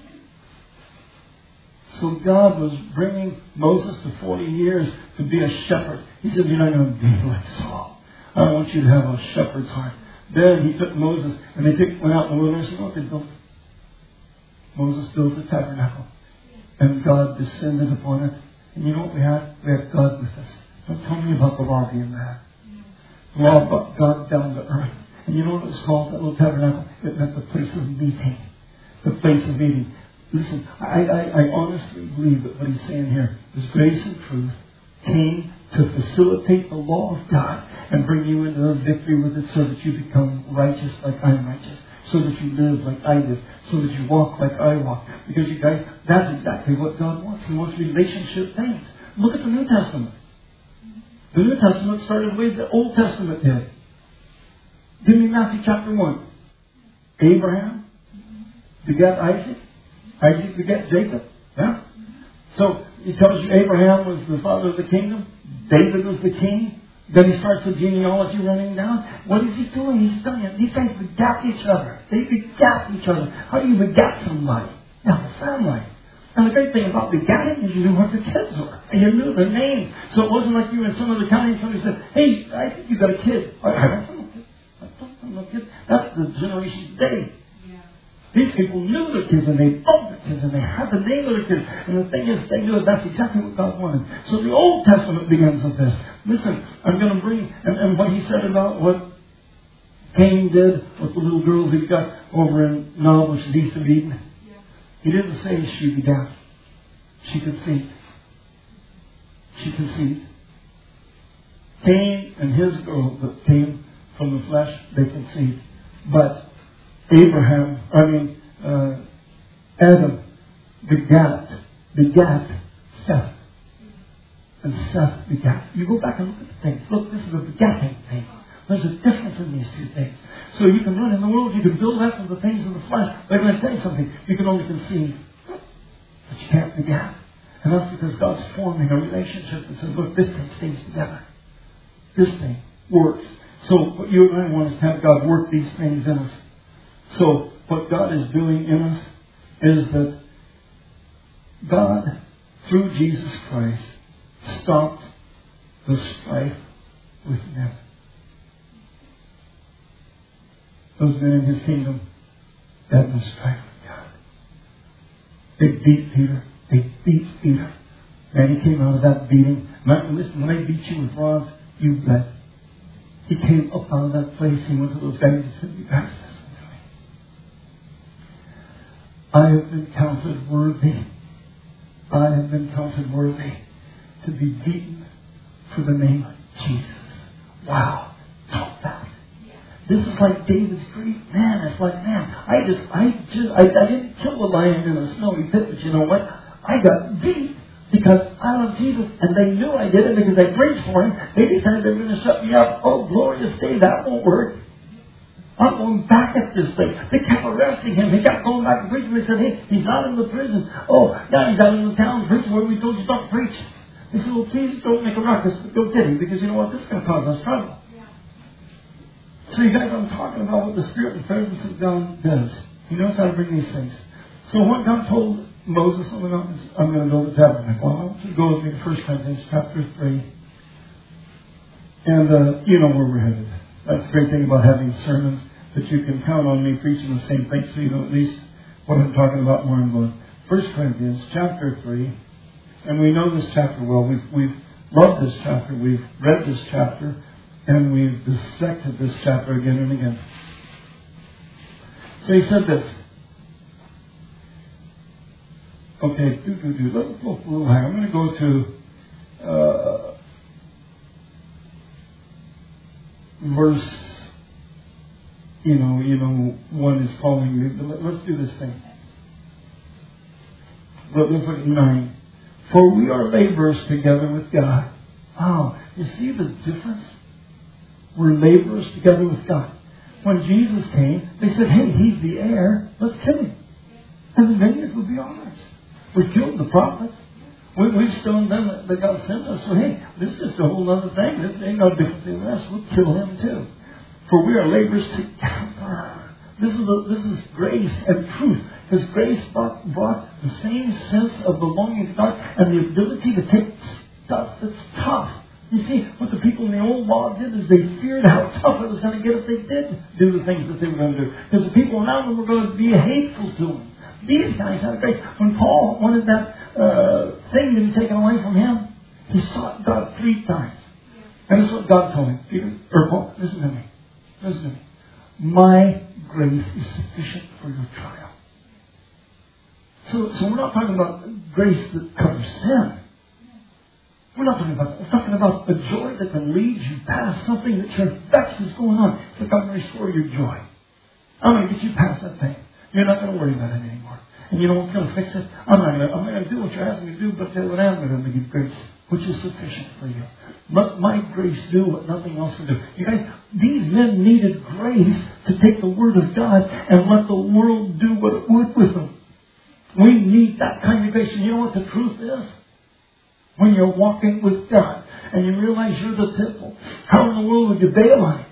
So God was bringing Moses to 40 years to be a shepherd. He said, you're not going to be like Saul. I want you to have a shepherd's heart. Then he took Moses, and they went out in the wilderness, and what they built? Moses built the tabernacle. And God descended upon it. And you know what we had? We had God with us. Don't tell me about the law being there. The law brought God down to earth. And you know what it was called, that little tabernacle? It meant the place of meeting. The place of meeting. Listen, I honestly believe that what he's saying here is grace and truth came to facilitate the law of God and bring you into a victory with it so that you become righteous like I'm righteous. So that you live like I live. So that you walk like I walk. Because you guys, that's exactly what God wants. He wants relationship things. Look at the New Testament. The New Testament started the way the Old Testament did. Give me Matthew chapter 1. Abraham begat Isaac. Isaac begat Jacob. Yeah? So he tells you Abraham was the father of the kingdom. David was the king. Then he starts the genealogy running down. What is he doing? He's studying. These guys begat each other. They begat each other. How do you begat somebody? Now, a family. And the great thing about begatting is you knew what the kids were. And you knew their names. So it wasn't like you were in some other county and somebody said, hey, I think you got a kid. I don't know a kid. I don't know a kid. That's the generation today. These people knew their kids and they loved their kids and they had the name of their kids. And the thing is, they knew that that's exactly what God wanted. So the Old Testament begins with this. Listen, I'm going to bring, and what he said about what Cain did with the little girls he got over in Nob, which is east of Eden. He didn't say she begat. She conceived. She conceived. Cain and his girl that came from the flesh, they conceived. But Adam begat Seth. And Seth begat. You go back and look at the things. Look, this is a begatting thing. There's a difference in these 2 things. So you can run in the world, you can build after the things of the flesh. But I'm going to tell you something. You can only conceive, but you can't begat. And that's because God's forming a relationship that says, look, this thing stays together. This thing works. So what you and I want is to have God work these things in us. So what God is doing in us is that God, through Jesus Christ, stopped the strife with men. Those men in his kingdom had no strife with God. They beat Peter. They beat Peter. And he came out of that beating. Listen, when they beat you with rods, you bled. He came up out of that place. He went to those guys and said, you guys, listen to me. I have been counted worthy. I have been counted worthy to be beaten for the name of Jesus. Wow. Talk that. This is like David's grief. Man, it's like, man, I didn't kill the lion in a snowy pit, but you know what? I got beat because I love Jesus, and they knew I did it because I preached for him. They decided they were going to shut me up. Oh, glorious day, that won't work. I'm going back at this thing. They kept arresting him. He kept going back to preaching. They said, hey, he's not in the prison. Oh, now he's out in the town preaching where we told you not to preach. They said, well, please don't make a ruckus. Go get him, because you know what? This is going to cause us trouble. Yeah. So you guys, I'm talking about what the Spirit and presence of God does. He knows how to bring these things. So what God told Moses on the mountain is, I'm going to build a tabernacle. I want you to go with me to 1 Corinthians chapter 3. And you know where we're headed. That's the great thing about having sermons, that you can count on me preaching the same thing, so you know at least what I'm talking about, where I'm going. 1 Corinthians chapter 3. And we know this chapter well. We've loved this chapter. We've read this chapter. And we've dissected this chapter again and again. So he said this. Okay, let's look a little higher. I'm going to go to verse, one is calling me. But let's do this thing. Let's look at 9. For we are laborers together with God. Wow, you see the difference? We're laborers together with God. When Jesus came, they said, hey, he's the heir. Let's kill him. And the vineyard will be ours. We killed the prophets. We've stoned them that God sent us. So, hey, this is just a whole other thing. This ain't no different than the rest. We'll kill him too. For we are laborers together. This is grace and truth. His grace brought the same sense of belonging to God and the ability to take stuff that's tough. You see, what the people in the old law did is they feared how tough it was going to get if they did do the things that they were going to do. Because the people around them were going to be hateful to them. These guys had grace. When Paul wanted that thing to be taken away from him, he sought God 3 times. And this is what God told him. Peter, or Paul, listen to me. Listen to me. My grace is sufficient for your trial. So we're not talking about grace that covers sin. We're talking about a joy that can lead you past something that your vex is going on. So God can restore your joy. I'm going to get you past that thing. You're not going to worry about it anymore. And you know what's going to fix it? I'm not going to do what you're asking me to do, but what I'm going to give grace, which is sufficient for you. Let my grace do what nothing else can do. You guys, these men needed grace to take the Word of God and let the world do what it would with them. We need that kind of grace. And you know what the truth is? When you're walking with God and you realize you're the temple, how in the world would you bail on it?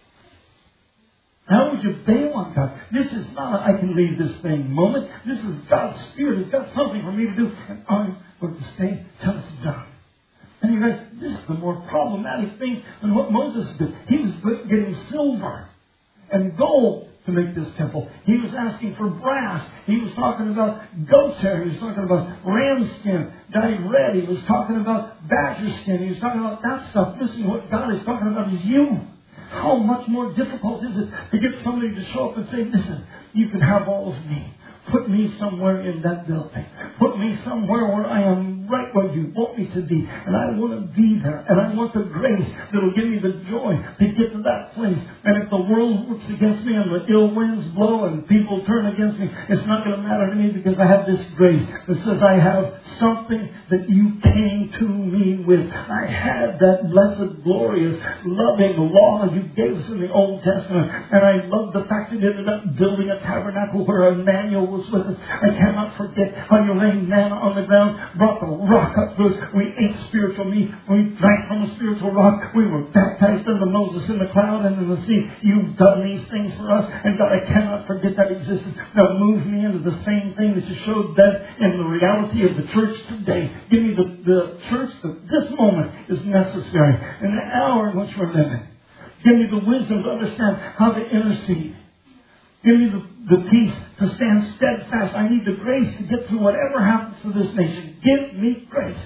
How would you bail on God? This is not a I can leave this thing moment. This is God's Spirit has got something for me to do, and I'm going to stay till it's done. And you guys, this is the more problematic thing than what Moses did. He was getting silver and gold to make this temple. He was asking for brass. He was talking about goat's hair. He was talking about ram skin dyed red. He was talking about badger skin. He was talking about that stuff. Listen, what God is talking about is you. How much more difficult is it to get somebody to show up and say, listen, you can have all of me. Put me somewhere in that building. Put me somewhere where I am right where you want me to be. And I want to be there. And I want the grace that will give me the joy to get to that place. And if the world works against me and the ill winds blow and people turn against me, it's not going to matter to me because I have this grace that says I have something that you came to me with. I had that blessed, glorious, loving law you gave us in the Old Testament. And I love the fact that you ended up building a tabernacle where Emmanuel was with us. I cannot forget how you laying manna on the ground, brought the rock up to us. We ate spiritual meat. We drank from a spiritual rock. We were baptized under Moses in the cloud and in the sea. You've done these things for us. And God, I cannot forget that existence. Now move me into the same thing that you showed that in the reality of the church today. Give me the church that this moment is necessary in the hour in which we're living. Give me the wisdom to understand how to intercede. Give me the peace to stand steadfast. I need the grace to get through whatever happens to this nation. Give me grace.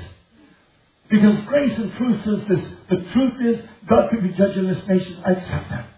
Because grace and truth says this. The truth is, God could be judging this nation. I accept that.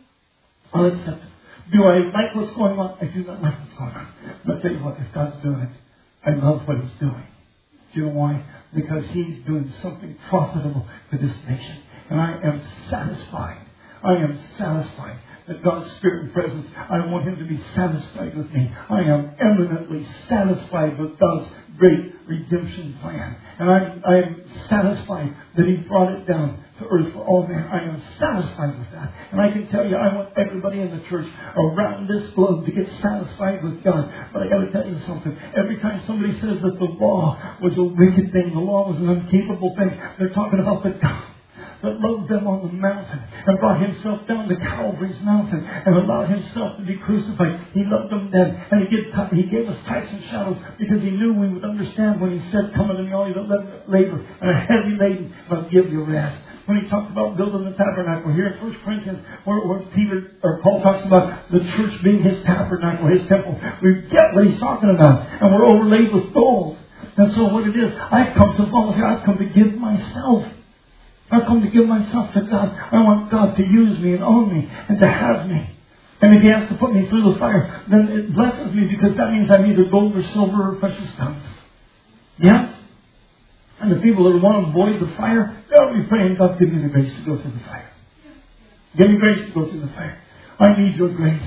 I'll accept it. Do I like what's going on? I do not like what's going on. But I'll tell you what, if God's doing it, I love what He's doing. Do you know why? Because He's doing something profitable for this nation. And I am satisfied. I am satisfied that God's Spirit and presence, I want Him to be satisfied with me. I am eminently satisfied with God's great redemption plan. And I am satisfied that He brought it down to earth for all men. I am satisfied with that. And I can tell you, I want everybody in the church around this globe to get satisfied with God. But I got to tell you something. Every time somebody says that the law was a wicked thing, the law was an incapable thing, they're talking about the God that loved them on the mountain and brought Himself down to Calvary's mountain and allowed Himself to be crucified. He loved them then, and He gave us types and shadows because He knew we would understand when He said, "Come unto me, all you that labor and are heavy laden, and I'll give you rest." When He talked about building the tabernacle here in 1 Corinthians, where Paul talks about the church being His tabernacle, His temple, we get what He's talking about, and we're overlaid with gold. And so what it is, I've come to volunteer. I've come to give myself. I've come to give myself to God. I want God to use me and own me and to have me. And if He has to put me through the fire, then it blesses me because that means I'm either gold or silver or precious stones. Yes? And the people that want to avoid the fire, they'll be praying, God, give me the grace to go through the fire. Give me grace to go through the fire. I need your grace.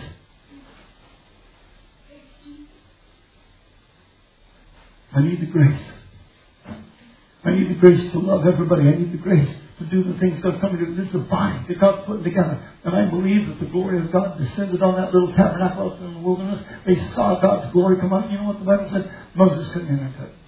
I need the grace. I need the grace to love everybody. I need the grace to do the things God's coming to do. This is a body that God's putting together. And I believe that the glory of God descended on that little tabernacle out in the wilderness. They saw God's glory come out. You know what the Bible said? Moses couldn't enter it.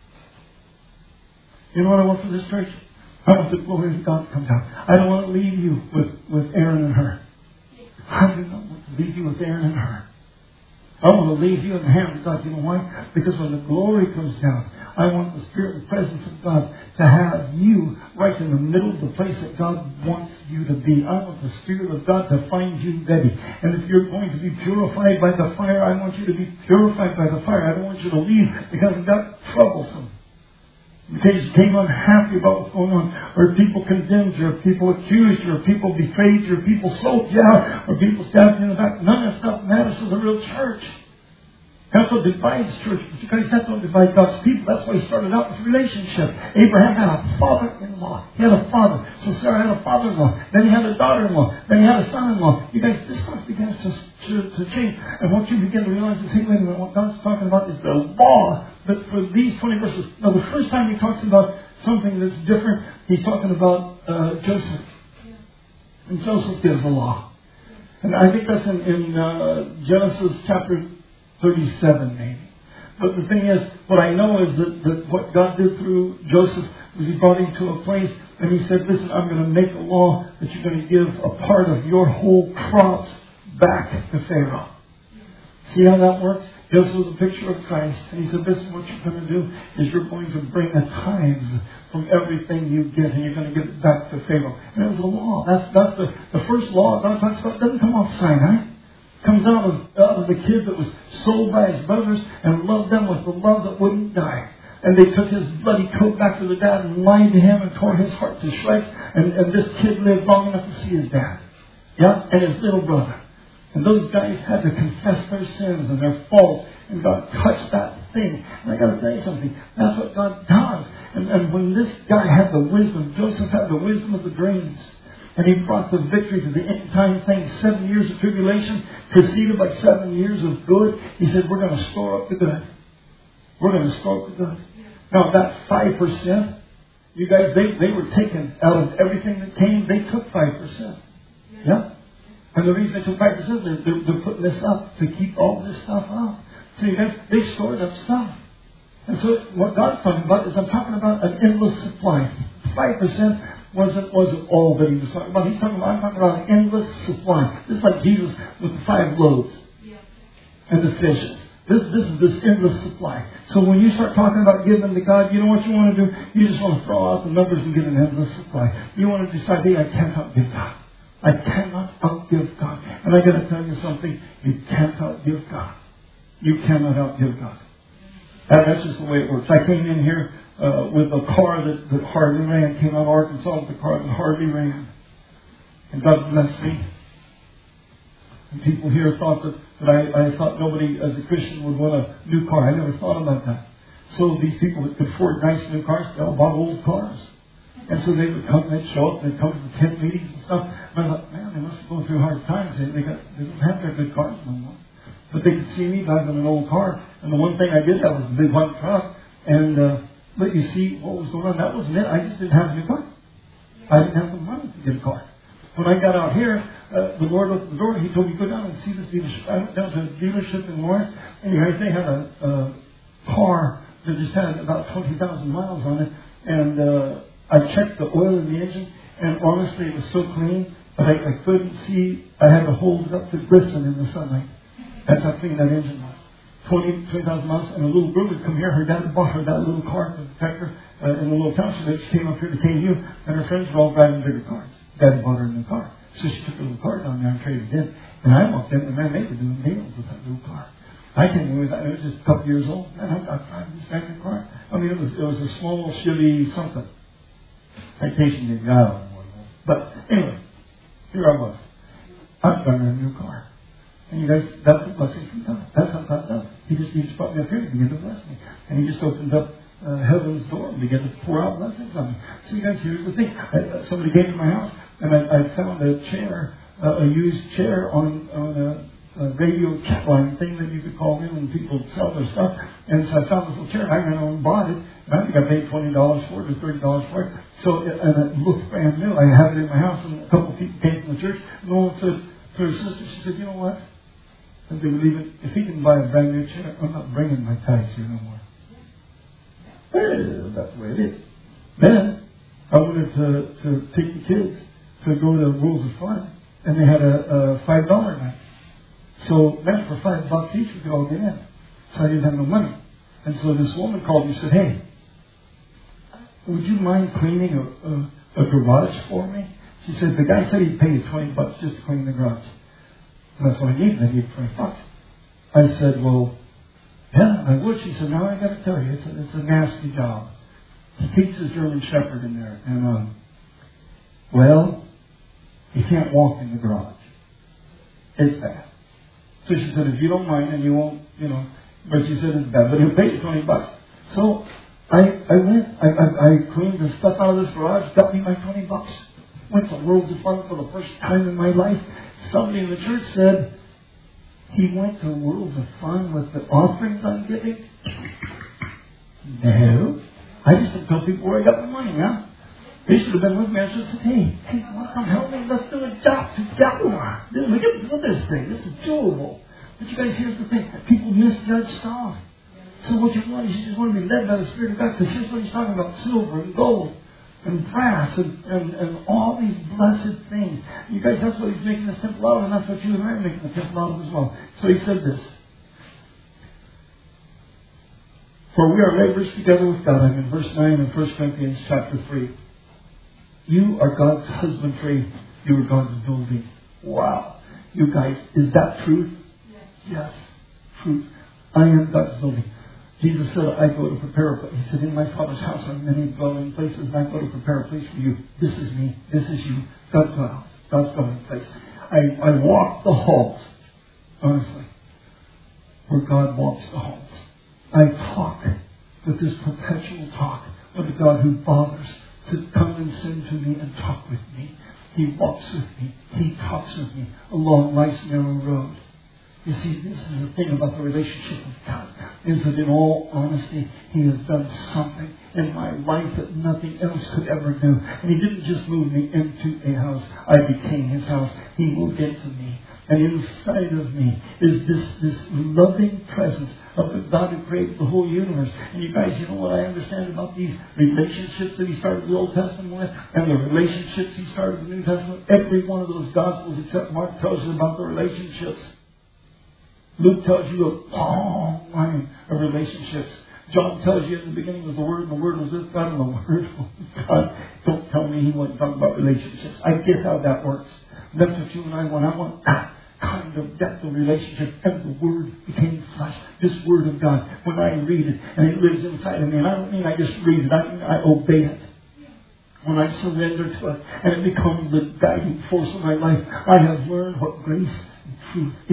You know what I want from this church? I want the glory of God to come down. I don't want to leave you with Aaron and her. I do not want to leave you with Aaron and her. I want to leave you in the hands of God. You know why? Because when the glory comes down, I want the Spirit and presence of God to have you right in the middle of the place that God wants you to be. I want the Spirit of God to find you ready. And if you're going to be purified by the fire, I want you to be purified by the fire. I don't want you to leave because it got troublesome. Because you came unhappy about what's going on, or people condemned you, or people accused you, or people betrayed you, or people sold you out, or people stabbed you in the back. None of that stuff matters to the real church. That's what divides church. But you guys, that's what divides God's people. That's why He started out with relationship. Abraham had a father-in-law. He had a father. So Sarah had a father-in-law. Then he had a daughter-in-law. Then he had a son-in-law. You guys, this stuff begins to change. And once you begin to realize this, hey, wait a minute, what God's talking about is the law. But for these 20 verses, now the first time He talks about something that's different, He's talking about Joseph. And Joseph gives a law. And I think that's in Genesis chapter 37 maybe. But the thing is, what I know is that what God did through Joseph was He brought him to a place and He said, listen, I'm going to make a law that you're going to give a part of your whole crops back to Pharaoh. See how that works? Joseph was a picture of Christ. And He said, this is what you're going to do, is you're going to bring the tithes from everything you get, and you're going to give it back to Pharaoh. And it was a law. That's the first law God talks about. It doesn't come off Sinai. Comes out of the kid that was sold by his brothers and loved them with the love that wouldn't die. And they took his bloody coat back to the dad and lied to him and tore his heart to shreds. And this kid lived long enough to see his dad. Yeah? And his little brother. And those guys had to confess their sins and their faults. And God touched that thing. And I got to tell you something. That's what God does. And when this guy had the wisdom, Joseph had the wisdom of the dreams. And he brought the victory to the end time thing. 7 years of tribulation preceded by 7 years of good. He said, we're going to store up the good. We're going to store up the good. Now that 5%, you guys, they were taken out of everything that came. They took 5%. Yeah? And the reason they took 5% is they're putting this up to keep all this stuff up. So you guys, they stored up stuff. And so what God's talking about is I'm talking about an endless supply. 5% wasn't all that He was talking about. I'm talking about an endless supply. Just like Jesus with the 5 loaves and the fishes. This is this endless supply. So when you start talking about giving to God, you know what you want to do? You just want to throw out the numbers and give an endless supply. You want to decide, hey, I can't outgive God. I cannot outgive God. And I got to tell you something. You can't outgive God. You cannot outgive God. That's just the way it works. I came in here with a car that hardly ran. Came out of Arkansas with a car that hardly ran. And God blessed me. And people here thought that I thought nobody as a Christian would want a new car. I never thought about that. So these people that could afford nice new cars, they all bought old cars. And so they would come and they'd show up and they'd come to the tent meetings and stuff. And I thought, man, they must be going through hard times. They don't have their good cars no more. But they could see me driving an old car. And the one thing I did have was a big white truck. And but you see what was going on. That wasn't it. I just didn't have a new car. I didn't have the money to get a car. When I got out here, the Lord opened the door and He told me, go down and see this dealership. I went down to a dealership in Lawrence. And you guys, they had a car that just had about 20,000 miles on it. And I checked the oil in the engine. And honestly, it was so clean. But I couldn't see. I had to hold it up to glisten in the sunlight. That's how clean that engine was. 20,000 miles. And a little girl would come here. Her dad bought her that little car to protect her in the little township. She came up here to KU. And her friends were all driving bigger cars. Daddy bought her a new car. So she took a little car down there and traded it in. And I walked in, and man, they were doing deals with that little car. I came in with that. It was just a couple years old. Man, I got driving this brand new car. I mean, it was a small, Chevy something. Citation maybe. I don't know what it was. But anyway, here I was. I've got a new car. And you guys, that's a blessing from God. That's how God does. He just brought me up here to begin to bless me. And He just opened up heaven's door and began to pour out blessings on me. So you guys, here's the thing. Somebody came to my house, and I found a chair, a used chair on a radio chat line thing that you could call in and people sell their stuff. And so I found this little chair. I ran over and bought it. And I think I paid $20 for it or $30 for it. So and it looked brand new. I have it in my house, and a couple of people came from the church. And one said to her sister, she said, you know what? As they were leaving, if he can buy a brand new chair, I'm not bringing my tithes here no more. Well, that's the way it is. Then I wanted to take the kids to go to Rules of Fun, and they had a $5 night. So then for $5 each, we could all get in. So I didn't have no money. And so this woman called me and said, hey, would you mind cleaning a garage for me? She said, the guy said he'd pay you $20 just to clean the garage. And that's what I needed. I needed $20. I said, well, yeah, I would. She said, now I got to tell you, it's a nasty job. He keeps his German Shepherd in there. And, well, he can't walk in the garage. It's bad. So she said, if you don't mind, and you won't, but she said it's bad, but he'll pay you $20. So I went, I cleaned the stuff out of this garage, got me my $20. Went to Worlds of Fun for the first time in my life. Somebody in the church said, he went to Worlds of Fun with the offerings I'm giving? No. I just didn't tell people where I got the money, huh? They should have been with me. I should have said, hey, come help me. Let's do a job together. We can do this thing. This is doable. But you guys, here's the thing. People misjudge stuff. So what you want is you just want to be led by the Spirit of God. Because here's what He's talking about. Silver and gold and brass and all these blessed things. You guys, that's what He's making the temple out of. And that's what you and I are making the temple out of as well. So He said this. For we are laborers together with God. I'm in verse 9 in 1 Corinthians chapter 3. You are God's husbandry. You are God's building. Wow. You guys, is that truth? Yes. Truth. I am God's building. Jesus said, I go to prepare a place. He said, in my Father's house are many dwelling places, and I go to prepare a place for you. This is me. This is you. God's dwelling. God's dwelling place. I walk the halls, honestly, where God walks the halls. I talk with this perpetual talk of the God who bothers to come and send to me and talk with me. He walks with me. He talks with me along life's narrow road. You see, this is the thing about the relationship with God, is that in all honesty, He has done something in my life that nothing else could ever do. And He didn't just move me into a house. I became His house. He moved into me. And inside of me is this loving presence of the God who created the whole universe. And you guys, you know what I understand about these relationships that He started the Old Testament with, and the relationships He started the New Testament? Every one of those Gospels except Mark tells you about the relationships. Luke tells you a long line of relationships. John tells you in the beginning was the Word, and the Word was with God, and the Word was God. Don't tell me He wasn't talking about relationships. I get how that works. That's what you and I want. I want that kind of depth of relationship. And the Word became flesh. This Word of God, when I read it, and it lives inside of me, and I don't mean I just read it, I mean I obey it. When I surrender to it, and it becomes the guiding force of my life, I have learned what grace and truth is.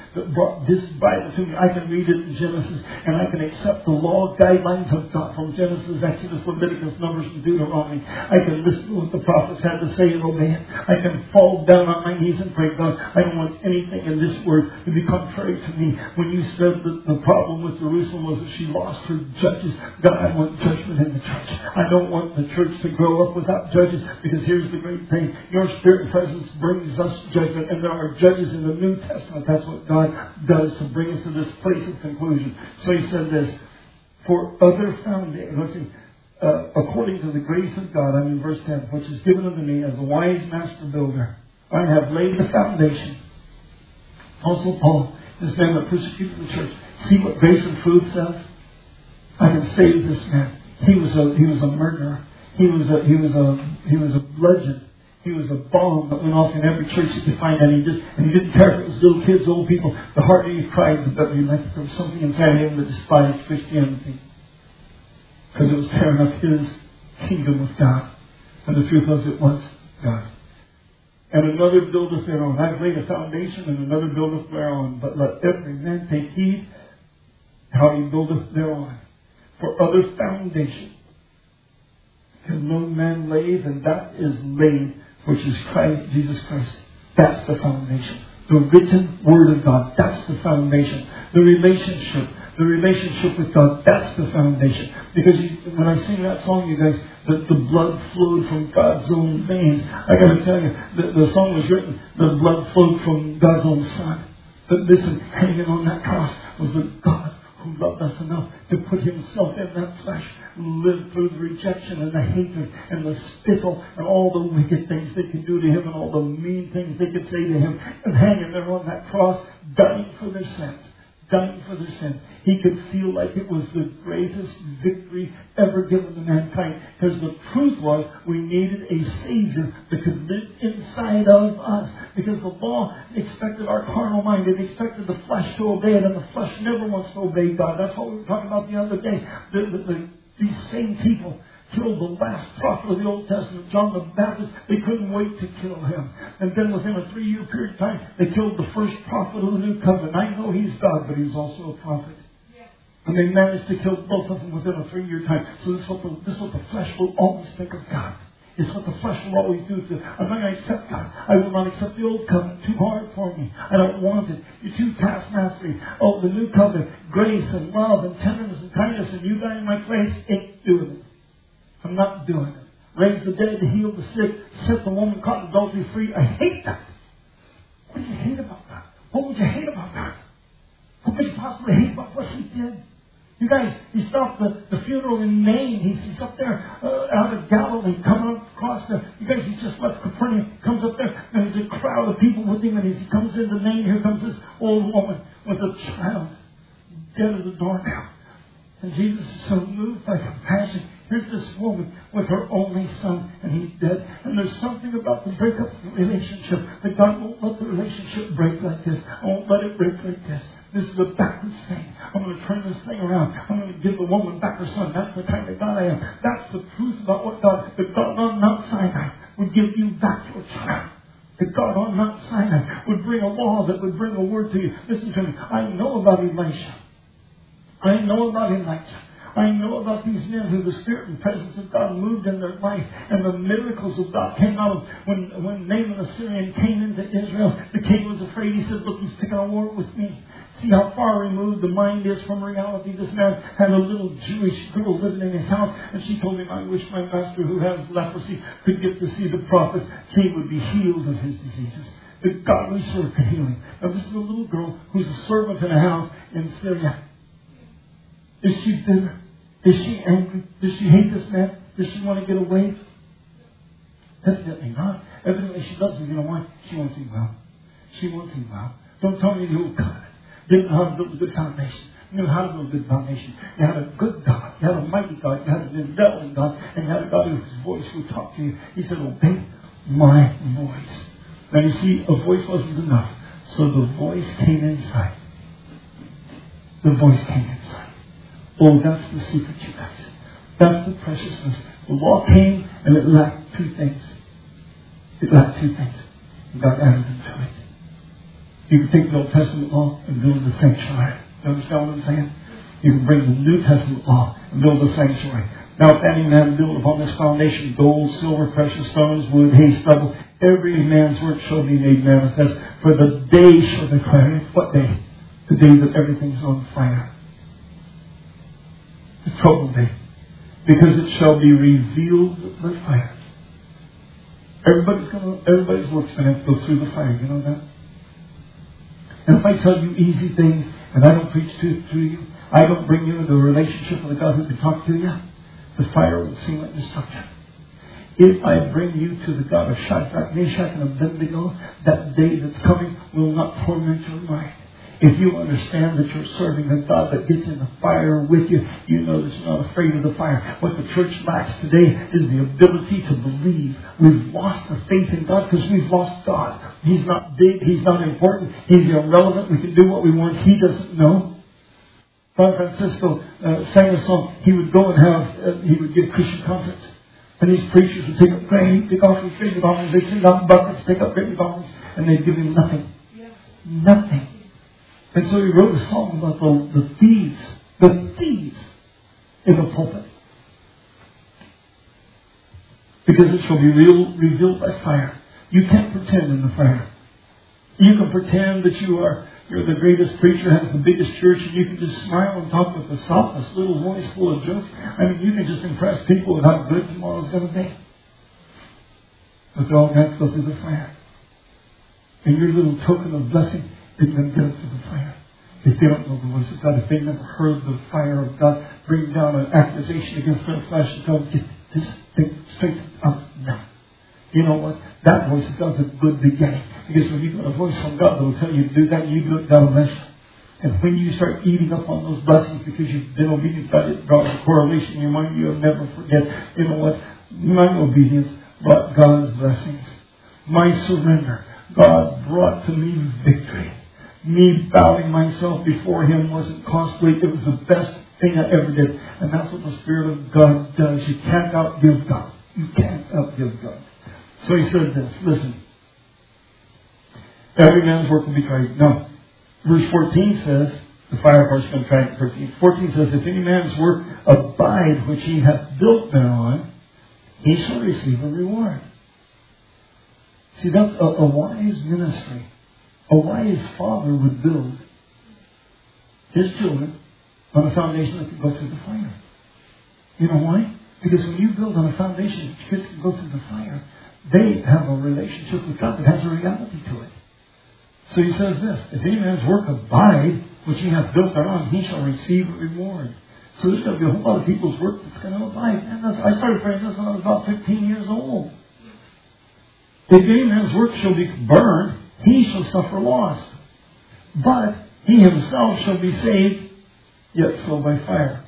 that brought this Bible to me. I can read it in Genesis, and I can accept the law guidelines of God from Genesis, Exodus, Leviticus, Numbers, and Deuteronomy. I can listen to what the prophets had to say and obey it. I can fall down on my knees and pray, God, I don't want anything in this word to be contrary to me. When you said that the problem with Jerusalem was that she lost her judges, God, I want judgment in the church. I don't want the church to grow up without judges, because here's the great thing. Your Spirit presence brings us judgment, and there are judges in the New Testament. That's what God does to bring us to this place of conclusion. So he said this, for other foundations, according to the grace of God, I'm in verse 10, which is given unto me as a wise master builder, I have laid the foundation. Also Paul, this man that persecuted the church. See what Grace and Truth says? I can save this man. He was a murderer. He was a bludgeon. He was a bomb that went off in every church you could find, and he didn't care if it was little kids, old people. The harder he cried, the better he liked it. There was something inside him that despised Christianity, because it was tearing up his kingdom with God. And the truth was, it was God. And another buildeth thereon. I've laid a foundation, and another buildeth thereon. But let every man take heed how he buildeth thereon. For other foundation can no man lay than that is laid, which is Christ, Jesus Christ. That's the foundation. The written Word of God. That's the foundation. The relationship with God. That's the foundation. Because when I sing that song, you guys, the blood flowed from God's own veins. I got to tell you, the song was written, the blood flowed from God's own Son. But listen, hanging on that cross was the God who loved us enough to put himself in that flesh, live through the rejection and the hatred and the spittle and all the wicked things they could do to him and all the mean things they could say to him, and hanging there on that cross, dying for their sins. Dying for their sins. He could feel like it was the greatest victory ever given to mankind. Because the truth was, we needed a Savior that could live inside of us. Because the law expected our carnal mind. It expected the flesh to obey it. And the flesh never wants to obey God. That's what we were talking about the other day. These same people killed the last prophet of the Old Testament, John the Baptist. They couldn't wait to kill him. And then within a 3-year period of time, they killed the first prophet of the New Covenant. I know he's God, but he's also a prophet. Yeah. And they managed to kill both of them within a 3-year time. So this is what the flesh will always think of God. It's what the flesh will always do. I'm not going to accept God. I will not accept the Old Covenant. Too hard for me. I don't want it. You're too taskmastery. Oh, the New Covenant, grace and love and tenderness and kindness, and you die in my place, ain't doing it. I'm not doing it. Raise the dead, to heal the sick, set the woman caught in adultery free. I hate that. What do you hate about that? What would you hate about that? What could you possibly hate about what she did? You guys, he stopped the funeral in Nain. He's up there out of Galilee, coming up across there. You guys, he just left Capernaum, comes up there, and there's a crowd of people with him, and as he comes into Nain, here comes this old woman with a child, dead as a doornail. And Jesus is so moved by compassion. Here's this woman with her only son, and he's dead. And there's something about the breakup of the relationship that God won't let the relationship break like this. I won't let it break like this. This is a backwards thing. I'm going to turn this thing around. I'm going to give the woman back her son. That's the kind of God I am. That's the truth about what God, the God on Mount Sinai would give you back your child. The God on Mount Sinai would bring a law that would bring a word to you. Listen to me. I know about Elisha. I know about Elijah. I know about these men who the Spirit and presence of God moved in their life, and the miracles of God came out. When Naaman the Syrian came into Israel, the king was afraid. He said, look, he's picking a war with me. See how far removed the mind is from reality. This man had a little Jewish girl living in his house, and she told him, I wish my master who has leprosy could get to see the prophet. He would be healed of his diseases. The God we serve could heal him. Now this is a little girl who's a servant in a house in Syria. Is she bitter? Is she angry? Does she hate this man? Does she want to get away? Evidently not. Evidently she loves him. You know why? She wants him well. She wants him well. Don't tell me the old covenant didn't know how to build a good foundation. You know how to build a good foundation. You had a good God. You had a mighty God. You had an indwelling God. And you had a God whose voice would talk to you. He said, obey my voice. Now you see, a voice wasn't enough. So the voice came inside. The voice came inside. Oh, that's the secret, you guys. That's the preciousness. The law came and it lacked 2 things. It lacked 2 things. And God added them to it. You can take the Old Testament law and build the sanctuary. You understand what I'm saying? You can bring the New Testament law and build the sanctuary. Now, if any man build upon this foundation gold, silver, precious stones, wood, hay, stubble, every man's work shall be made manifest. For the day shall declare it. What day? The day that everything's on fire. The trouble day. Because it shall be revealed by fire. Everybody's work's going to have to go through the fire. You know that? And if I tell you easy things and I don't preach to you, I don't bring you into a relationship with a God who can talk to you, the fire will seem like destruction. If I bring you to the God of Shadrach, Meshach, and Abednego, that day that's coming will not torment your mind. If you understand that you're serving a God that gets in the fire with you, you know that you're not afraid of the fire. What the church lacks today is the ability to believe. We've lost the faith in God because we've lost God. He's not big. He's not important. He's irrelevant. We can do what we want. He doesn't know. Father Francisco sang a song. He would go and he would give Christian concerts. And these preachers would take up great big offerings, they'd send out buckets, take up great big offerings, and they'd give him nothing. Yeah. Nothing. And so he wrote a song about the thieves in the pulpit. Because it shall be revealed by fire. You can't pretend in the fire. You can pretend that you're the greatest preacher, has the biggest church, and you can just smile and talk with the softest little voice full of jokes. I mean, you can just impress people with how good tomorrow's going to be. But they're all going to go through the fire. And your little token of blessing isn't going to get them through the fire. If they don't know the voice of God, if they've never heard the fire of God bring down an accusation against their flesh, and tell them, get this thing straight up now. You know what? That voice of God's a good beginning. Because when you get a voice from God that will tell you to do that, you do it, God will bless you. And when you start eating up on those blessings because you've been obedient, God, it draws a correlation in your mind. You'll never forget. You know what? My obedience brought God's blessings. My surrender, God brought to me victory. Me bowing myself before Him wasn't costly. It was the best thing I ever did. And that's what the Spirit of God does. You can't outgive God. You can't outgive God. So he said this, listen. Every man's work will be tried. Now, verse 14 says, the fire part's going to try it. 13. 14 says, if any man's work abide which he hath built thereon, he shall receive a reward. See, that's a wise ministry. A wise father would build his children on a foundation that can go through the fire. You know why? Because when you build on a foundation that kids can go through the fire, they have a relationship with God that has a reality to it. So he says this, if any man's work abide, which he hath built thereon, he shall receive a reward. So there's going to be a whole lot of people's work that's going to abide. And I started praying this when I was about 15 years old. If any man's work shall be burned, he shall suffer loss. But he himself shall be saved, yet so by fire.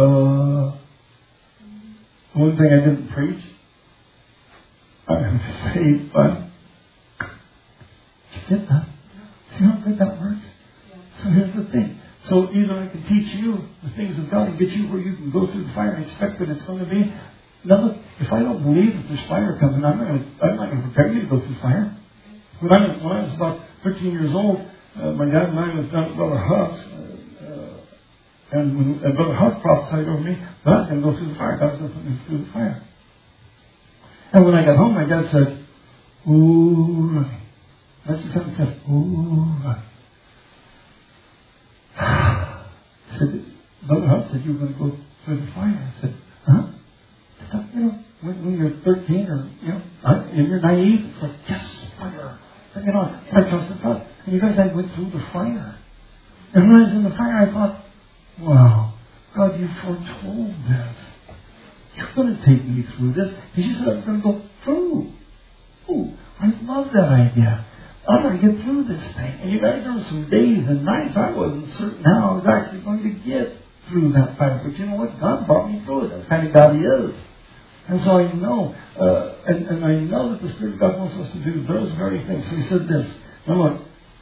One thing I didn't preach, I'm saved by. You get that? See how good that works? So here's the thing. So either I can teach you the things of God and get you where you can go through the fire and expect that it's going to be. Now look, if I don't believe that there's fire coming, I'm not going to prepare you to go through fire. When I was about 13 years old, my dad and I was down at Brother Huff's, and when Brother Huff prophesied over me that I was going to go through the fire, God was going to put me through the fire. And when I got home, my dad said, "Ooh, Ronnie." That's just how he said, "Ooh, Ronnie." He said, Brother Huff said you were going to go through the fire. I said, huh? You know, when you're 13 or, and you're naive, it's like, yes, fire. Bring it on. I trusted God. And you guys, I went through the fire. And when I was in the fire, I thought, wow, God, you foretold this. You're going to take me through this. And you said I was going to go through. Ooh, I love that idea. I'm going to get through this thing. And you guys, there were some days and nights I wasn't certain how I was actually going to get through that fire. But you know what? God brought me through it. That's the kind of God He is. And so I know, and I know that the Spirit of God wants us to do those very things. So He said this. Now look,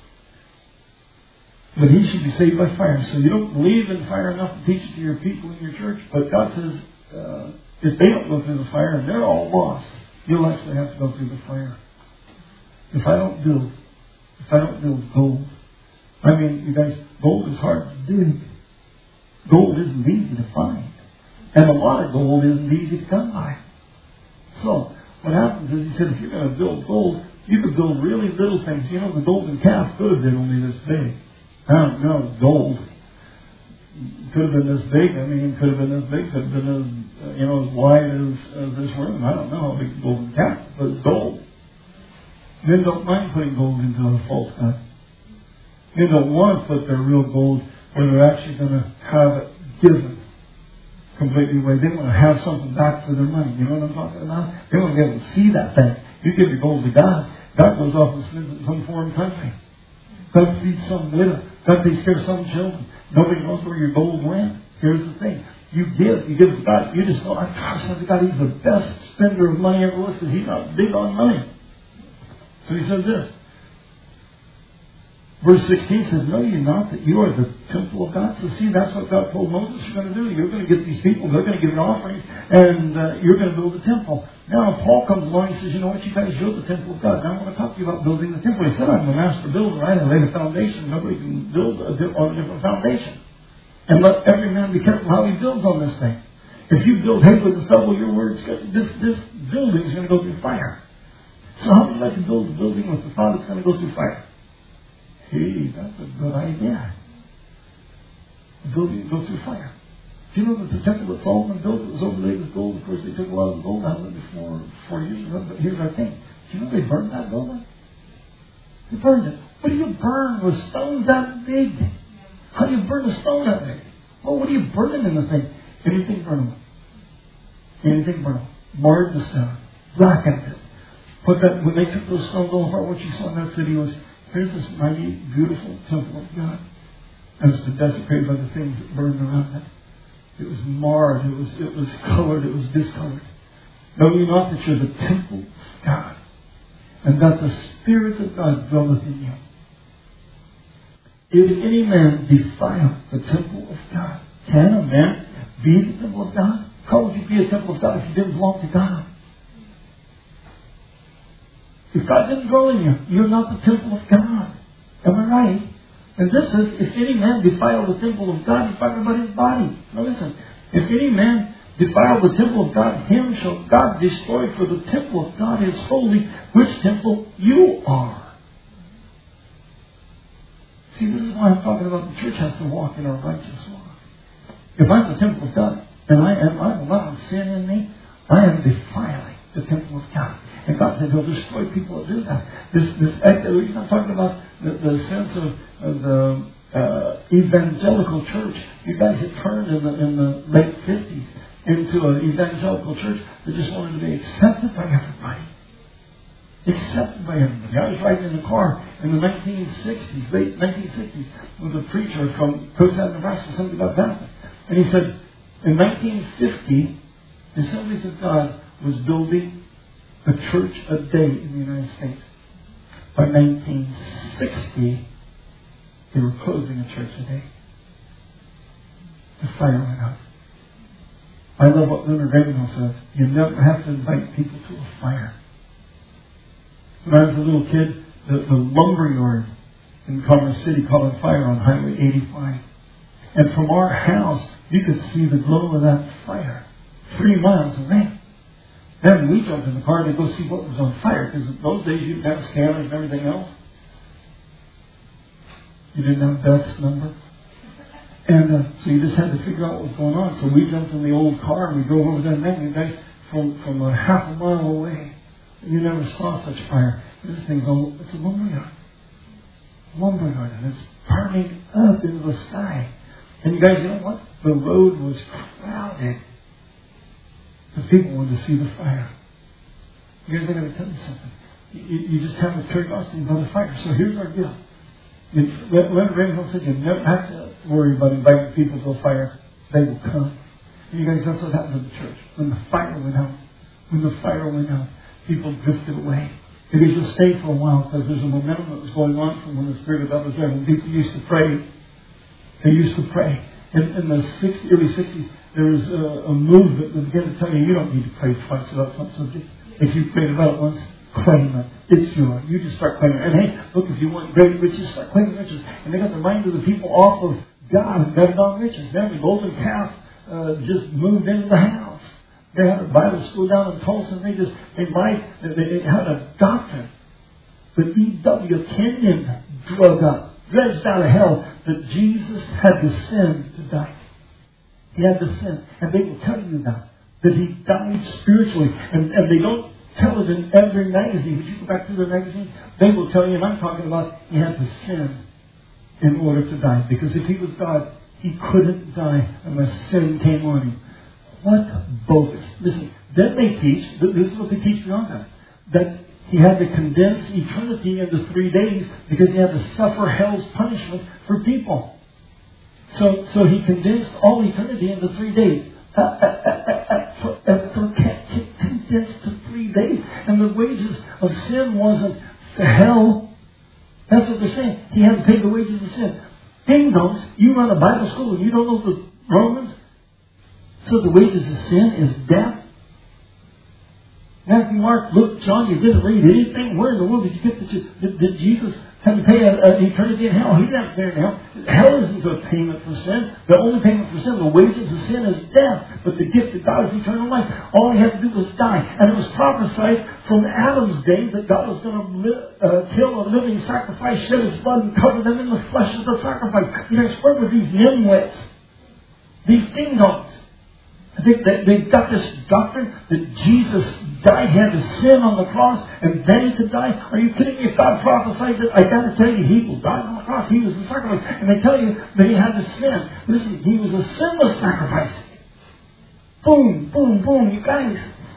but he should be saved by fire. So you don't believe in fire enough to teach it to your people in your church. But God says, if they don't go through the fire and they're all lost, you'll actually have to go through the fire. If I don't build if I don't build gold. I mean, you guys, gold is hard to dig. Gold isn't easy to find. And a lot of gold isn't easy to come by. So, what happens is, he said, if you're going to build gold, you could build really little things. You know, the golden calf could have been only this big. I don't know, gold. It could have been this big. I mean, it could have been this big. It could have been as, as wide as this room. I don't know how big the golden calf is, but it's gold. Men don't mind putting gold into a false god. Men don't want to put their real gold where they're actually going to have it given completely away. They want to have something back for their money. You know what I'm talking about? They want to be able to see that thing. You give your gold to God. God goes off and spends it in some foreign country. God feeds some widow. God takes care of some children. Nobody knows where your gold went. Here's the thing. You give to God. You just go, I trust God. He's the best spender of money ever was because he's not big on money. So he says this. Verse 16 says, know ye not that you are the temple of God? So see, that's what God told Moses you're going to do. You're going to get these people, they're going to give you offerings, and you're going to build a temple. Now Paul comes along and says, you know what, you guys, you're the temple of God. Now I want to talk to you about building the temple. He said, I'm the master builder. I lay the foundation. Nobody can build on a different foundation. And let every man be careful how he builds on this thing. If you build hay with the stubble, your words, this building is going to go through fire. So how would you like to build a building with the thought it's going to go through fire? Hey, that's a good idea. The building goes through fire. Do you know that the temple that Solomon built was overlaid with gold? Of course, they took a lot of the gold out of it before 4 years ago. But here's our thing. Do you know they burned that building? They burned it. What do you burn with stones that big? How do you burn a stone that big? Well, what are you burning in the thing? Anything burnable. Anything burnable. Marred the stone. Blackened it. When they took those stones all apart, what you saw in that city was, here's this mighty, beautiful temple of God. And it's been desecrated by the things that burned around it. It was marred. It was colored. It was discolored. Know ye not that you're the temple of God, and that the Spirit of God dwelleth in you? If any man defile the temple of God, can a man be the temple of God? How would you be a temple of God if you didn't belong to God? If God didn't dwell in you, you're not the temple of God. Am I right? And this is, if any man defile the temple of God, he's talking about his body. Now listen, if any man defile the temple of God, him shall God destroy, for the temple of God is holy, which temple you are. See, this is why I'm talking about the church has to walk in a righteous walk. If I'm the temple of God, and I'm allowing sin in me, I am defiling the temple of God. And God said He'll destroy people that do that. The reason I'm talking about the sense of the evangelical church, you guys had turned in the late 50s into an evangelical church that just wanted to be accepted by everybody. Accepted by everybody. I was riding in the car in the 1960s, late 1960s, with a preacher from Kootenai, Nebraska. Somebody got baptized. And he said, in 1950, the Assemblies of God was building a church a day in the United States. By 1960, they were closing a church a day. The fire went out. I love what Leonard Ravenhill says. You never have to invite people to a fire. When I was a little kid, the lumberyard in Commerce City caught on fire on Highway 85. And from our house, you could see the glow of that fire 3 miles away. Then we jumped in the car to go see what was on fire, because in those days you didn't have scanners and everything else. You didn't have Beth's number. And so you just had to figure out what was going on. So we jumped in the old car and we drove over there. And then you guys, from a half a mile away, you never saw such fire. This thing's it's a lumberyard. Lumberyard. And it's burning up into the sky. And you guys, you know what? The road was crowded. Because people wanted to see the fire. You guys, I got to tell you something. You just have a curiosity about the fire. So here's our deal. Leonard Ravenhill said you never have to worry about inviting people to a fire. They will come. And you guys, that's what happened to the church. When the fire went out, people drifted away. Because you'll stay for a while because there's a momentum that was going on from when the Spirit of God was there. When people used to pray, they used to pray. In the early 60s, there was a movement that began to tell you don't need to pray twice about some subject. If you prayed about it once, claim it. It's yours. You just start claiming it. And hey, look, if you want great riches, start claiming riches. And they got the mind of the people off of God and betted on riches. Then the golden calf just moved into the house. They had a Bible school down in Tulsa, and they had a doctrine that E.W. Kenyon dredged out of hell, that Jesus had to sin to die. He had to sin. And they will tell you that he died spiritually. And they don't tell it in every magazine. If you go back to the magazine, they will tell you, and I'm talking about, he had to sin in order to die. Because if he was God, he couldn't die unless sin came on him. What bogus. Listen, then they teach, this is what they teach beyond that he had to condense eternity into 3 days because he had to suffer hell's punishment for people. So he condensed all eternity into 3 days. Condensed to 3 days. And the wages of sin wasn't the hell. That's what they're saying. He had to pay the wages of sin. Ding dongs, you run a Bible school and you don't know the Romans? So the wages of sin is death? Matthew, Mark, Luke, John, you didn't read anything. Where in the world did you get that did Jesus have to pay an eternity in hell? He didn't there in hell. Hell isn't a payment for sin. The only payment for sin, the wages of sin is death. But the gift of God is eternal life. All he had to do was die. And it was prophesied from Adam's day that God was going to kill a living sacrifice, shed his blood, and cover them in the flesh of the sacrifice. You guys, where were these nimwits? These ding-dongs? I think that they've got this doctrine that Jesus died, he had to sin on the cross, and then he could die. Are you kidding me? If God prophesied that, I got to tell you, he will die on the cross. He was the sacrifice. And they tell you that he had to sin. Listen, he was a sinless sacrifice. Boom, boom, boom. You guys.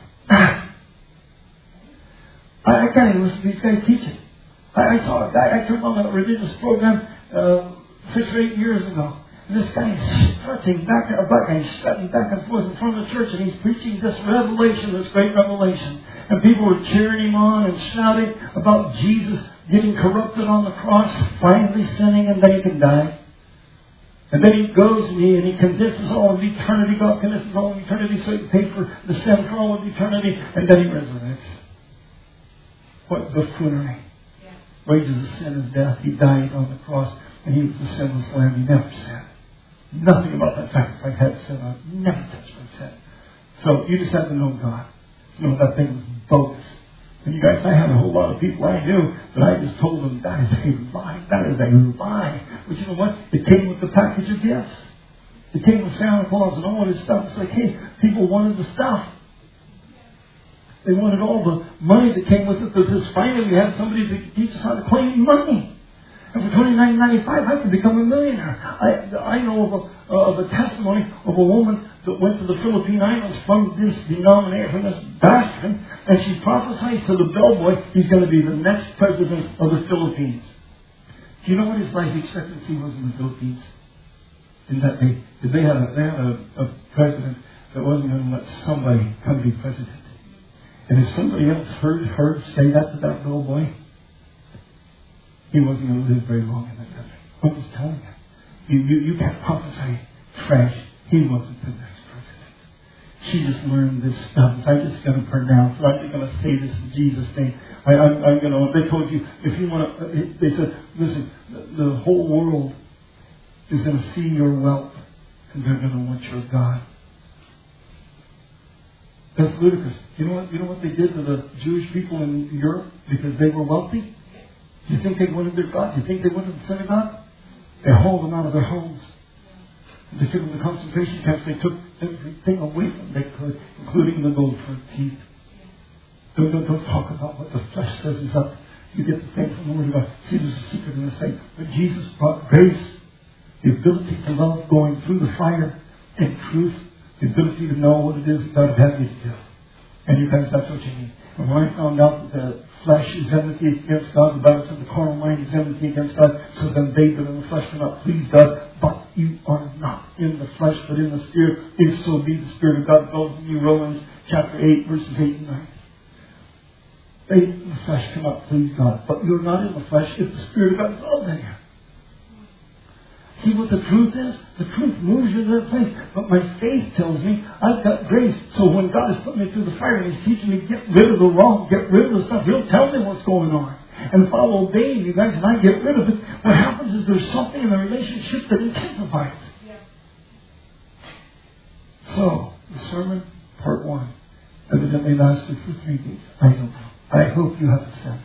I can't even listen to these guys teaching. I saw a guy, I turned on a religious program 6 or 8 years ago. And this guy is strutting back and forth in front of the church, and he's preaching this revelation, this great revelation. And people were cheering him on and shouting about Jesus getting corrupted on the cross, finally sinning, and then he can die. And then he goes and he condenses all of eternity. God condenses all of eternity so he can pay for the sin for all of eternity, and then he resurrects. What buffoonery. Wages of sin is death. He died on the cross, and he was the sinless lamb. He never sinned. Nothing about that sacrifice had sin on it. Never touched my sin. So you just have to know God. You know that thing was bogus. And you guys, I had a whole lot of people I knew that I just told them that is a lie. That is a lie. But you know what? It came with the package of gifts. It came with Santa Claus and all this stuff. It's like, hey, people wanted the stuff. They wanted all the money that came with it. Because finally we had somebody to teach us how to claim money. And for $29.95, I could become a millionaire. I know of a testimony of a woman that went to the Philippine Islands from this denomination, from this bastion, and she prophesied to the bellboy, he's going to be the next president of the Philippines. Do you know what his life expectancy was in the Philippines? In that they had a president that wasn't going to let somebody come be president. And if somebody else heard her say that to that bellboy, he wasn't going to live very long in that country. I'm just telling you. You can't prophesy trash. He wasn't the next president. She just learned this stuff. I'm just going to pronounce it. I'm just going to say this in Jesus' name. I'm going to. They told you, if you want to, they said, listen, the whole world is going to see your wealth, and they're going to want your God. That's ludicrous. You know what they did to the Jewish people in Europe because they were wealthy? Do you think they wanted their God? Do you think they wanted the synagogue? They hauled them out of their homes. They took them to concentration camps. They took everything away from them they could, including the gold for teeth. Don't talk about what the flesh says is up. You get the thing from the Word of God. See, there's a secret in this thing. But Jesus brought grace, the ability to love, going through the fire, and truth, the ability to know what it is that God had you to do. And you guys, that's what you need. And when I found out that the flesh is enmity against God, the Bible said the carnal mind is enmity against God, so then they that are in the flesh cannot please God. But you are not in the flesh, but in the Spirit. If so be the Spirit of God dwells in you. Romans chapter 8, verses 8 and 9. They in the flesh cannot please God. But you're not in the flesh if the Spirit of God dwells in you. See what the truth is? The truth moves you to that place. But my faith tells me I've got grace. So when God is putting me through the fire and He's teaching me to get rid of the wrong, get rid of the stuff, He'll tell me what's going on. And if I'll obey Him, you guys, and I get rid of it, what happens is there's something in the relationship that intensifies. Yeah. So, the sermon, part 1, evidently lasted for 3 days. I don't know. I hope you have a sense.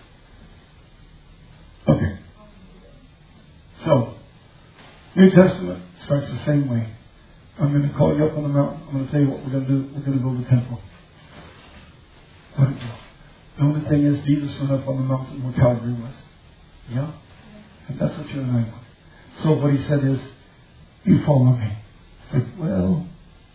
Okay. So, New Testament starts the same way. I'm going to call you up on the mountain. I'm going to tell you what we're going to do. We're going to build a temple. Let it go. The only thing is, Jesus went up on the mountain where Calvary was. Yeah? And that's what you and I want. So what He said is, you follow me. I said, well,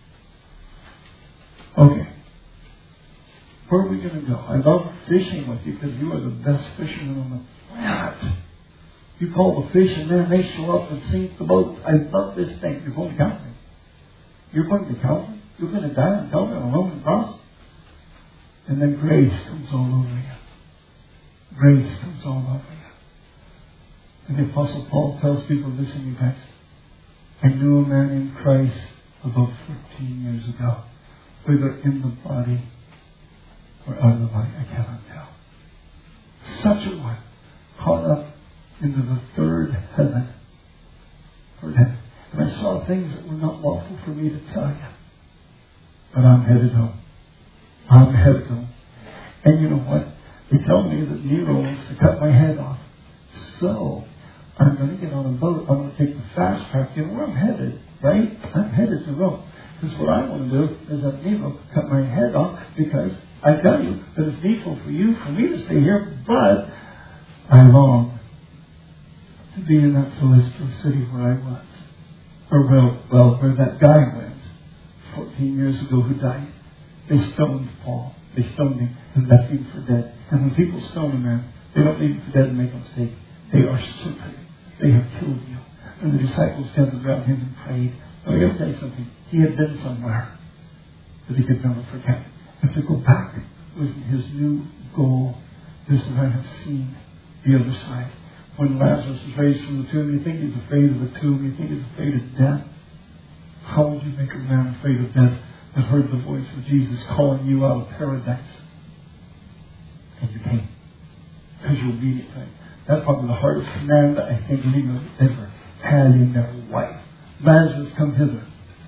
okay. Where are we going to go? I love fishing with you because you are the best fisherman on the planet. You call the fish and then they show up and sink the boat. I love this thing. You're going to Calvary. You're going to Calvary. You're going to die on Calvary on a Roman cross. And then grace comes all over you. Grace comes all over you. And the Apostle Paul tells people, listen, you guys, I knew a man in Christ about 14 years ago, whether in the body or out of the body, I cannot tell. Such a one, caught up into the third heaven. Third heaven. And I saw things that were not lawful for me to tell you. But I'm headed home. I'm headed home. And you know what? They tell me that Nero wants to cut my head off. So, I'm going to get on a boat. I'm going to take the fast track. You know where I'm headed, right? I'm headed to Rome. Because what I want to do is that Nero cut my head off, because I tell you that it's needful for you, for me to stay here, but I long to be in that celestial city where I was. Or where that guy went 14 years ago who died. They stoned Paul. They stoned him and left him for dead. And when people stone a man, they don't leave him for dead and make a mistake. They are certain they have killed you. And the disciples gathered around him and prayed. Now, I got to tell you something. He had been somewhere that he could never forget. And to go back was his new goal. This is I have seen the other side. When Lazarus was raised from the tomb, you think he's afraid of the tomb? You think he's afraid of death? How would you make a man afraid of death that heard the voice of Jesus calling you out of paradise? And you came. Because you're obedient to Him. That's probably the hardest command that I think anyone ever had in their life. Lazarus, come hither.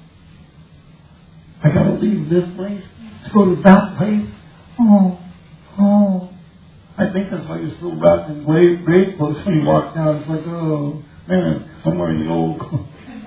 I got to leave this place to go to that place. Oh. I think that's why you're still wrapped in grave clothes when you walk down. It's like, oh, man, I'm wearing the old clothes.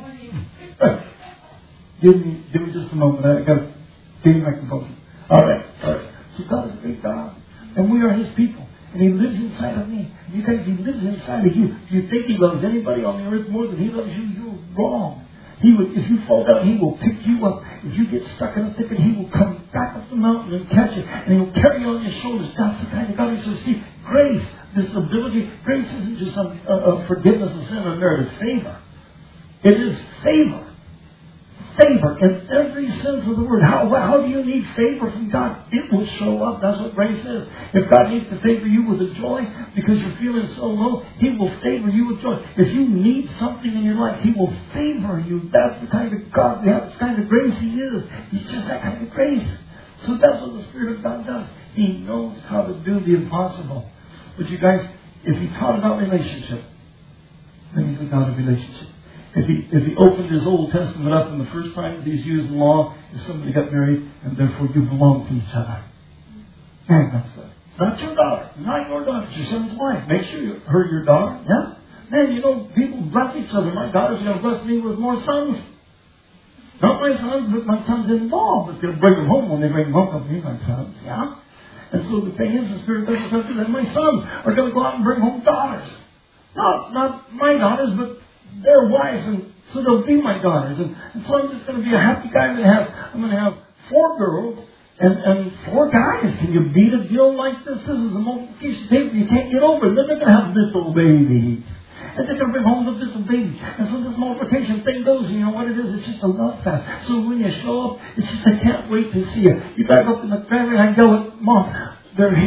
Give me just a moment. I got to give my composure. All right. So God is a great God. And we are His people. And He lives inside of me. And you guys, He lives inside of you. If you think He loves anybody on the earth more than He loves you, you're wrong. If you fall down, He will pick you up. If you get stuck in a thicket, He will come back up the mountain and catch it. And He will carry you on your shoulders. That's the kind of God. So see, grace, this ability, grace isn't just forgiveness of sin or merited favor. It is favor. Favor in every sense of the word. How do you need favor from God? It will show up. That's what grace is. If God needs to favor you with a joy because you're feeling so low, He will favor you with joy. If you need something in your life, He will favor you. That's the kind of God we have. That's the kind of grace He is. He's just that kind of grace. So that's what the Spirit of God does. He knows how to do the impossible. But you guys, if He taught about relationship, then He's a God of relationship. If he opened His Old Testament up in the first time He's used in law, if somebody got married, and therefore you belong to each other. Man, that's good. It's not your daughter. Not your daughter. It's your son's wife. Make sure you're your daughter. Yeah? Man, you know, people bless each other. My daughter's going to bless me with more sons. Not my sons, but my sons-in-law. But they'll bring them home when they bring them home to me, my sons. Yeah? And so the thing is, the Spirit does something that my sons are going to go out and bring home daughters. Not my daughters, but their wives, and so they'll be my daughters. And so I'm just going to be a happy guy. I'm going to have 4 girls and 4 guys. Can you beat a deal like this? This is a multiplication table you can't get over. Then they're going to have little babies. And they're going to bring home the little babies. And so this multiplication thing goes, and you know what it is? It's just a love fest. So when you show up, it's just I can't wait to see you. You drive up in the driveway and I go, Mom, they're here.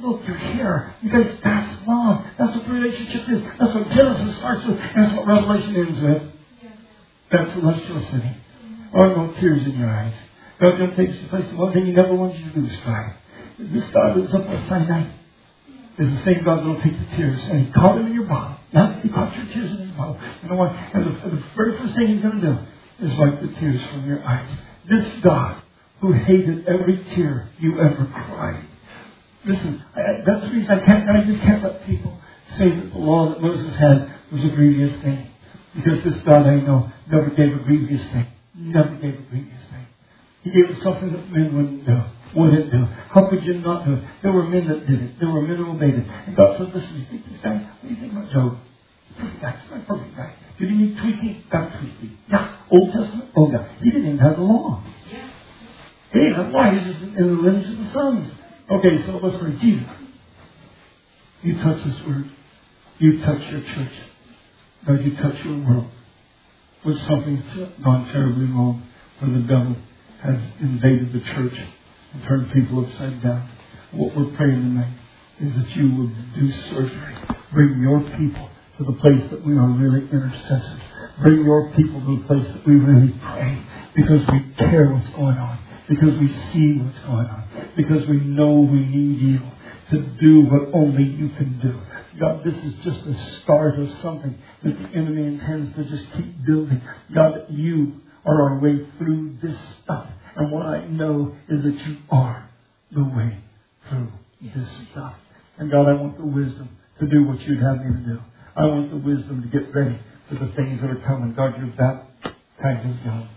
look, you're here. Because that's love. That's what the relationship is. That's what Genesis starts with. And that's what Revelation ends with. That's celestial city. There are no tears in your eyes. God's going to take you to a place. One thing He never wants you to do is cry. This God that's up on Sinai is the same God that will take the tears. And He caught them in your bottle. Yeah, He caught your tears in His bottle. You know what? And the very first thing He's going to do is wipe the tears from your eyes. This God who hated every tear you ever cried. Listen, that's the reason I just can't let people say that the law that Moses had was a grievous thing. Because this God I know never gave a grievous thing. Never gave a grievous thing. He gave us something that men wouldn't do. How could you not do it? There were men that did it. There were men who obeyed it. And God said, listen, you think this guy, what do you think about Job? Perfect guy. He's not a perfect guy. Did he need tweaking? God tweaked him. Yeah. Old Testament? Oh, yeah. He didn't even have the law. He didn't have the law. He was just in the lineage of the sons. Okay, so let's pray. Jesus, you touch this word. You touch your church. God, you touch your world. When something's gone terribly wrong, where the devil has invaded the church and turned people upside down. What we're praying tonight is that you will do surgery. Bring your people to the place that we are really intercessors. Bring your people to the place that we really pray because we care what's going on. Because we see what's going on. Because we know we need you to do what only you can do. God, this is just the start of something that the enemy intends to just keep building. God, you are our way through this stuff. And what I know is that you are the way through this stuff. And God, I want the wisdom to do what you'd have me to do. I want the wisdom to get ready for the things that are coming. God, you're that kind of God.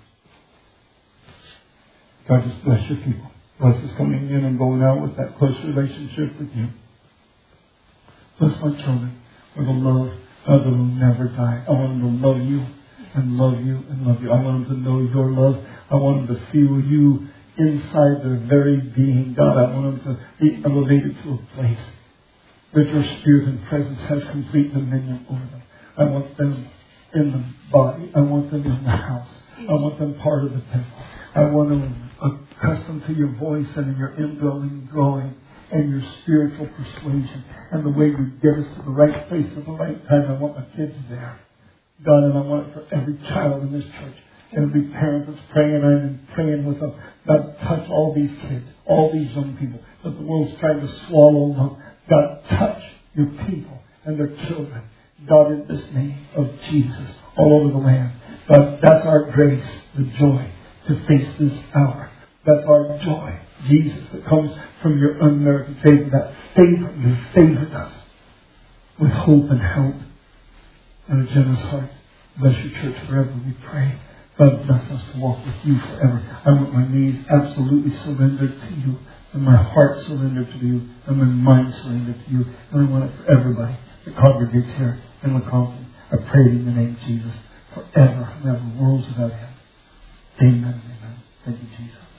God, just bless your people. Bless us coming in and going out with that close relationship with you. Bless my children with a love that will never die. I want them to love you and love you and love you. I want them to know your love. I want them to feel you inside their very being. God, I want them to be elevated to a place that your spirit and presence has complete dominion over them. I want them in the body. I want them in the house. I want them part of the temple. I want them accustomed to your voice and in your indwelling drawing and your spiritual persuasion and the way you get us to the right place at the right time. I want my kids there. God, and I want it for every child in this church. Every parent that's praying, I'm praying with them. God, touch all these kids, all these young people that the world's trying to swallow them up. God, touch your people and their children. God, in this name of Jesus, all over the land. God, that's our grace, the joy to face this hour. That's our joy, Jesus, that comes from your unmerited favor. That favor, you favored us with hope and help and a generous heart. Bless your church forever, we pray. God, bless us to walk with you forever. I want my knees absolutely surrendered to you, and my heart surrendered to you, and my mind surrendered to you. And I want it for everybody that congregates here in Lecompton. I pray in the name of Jesus forever and ever, worlds without end. Amen. Amen. Thank you, Jesus.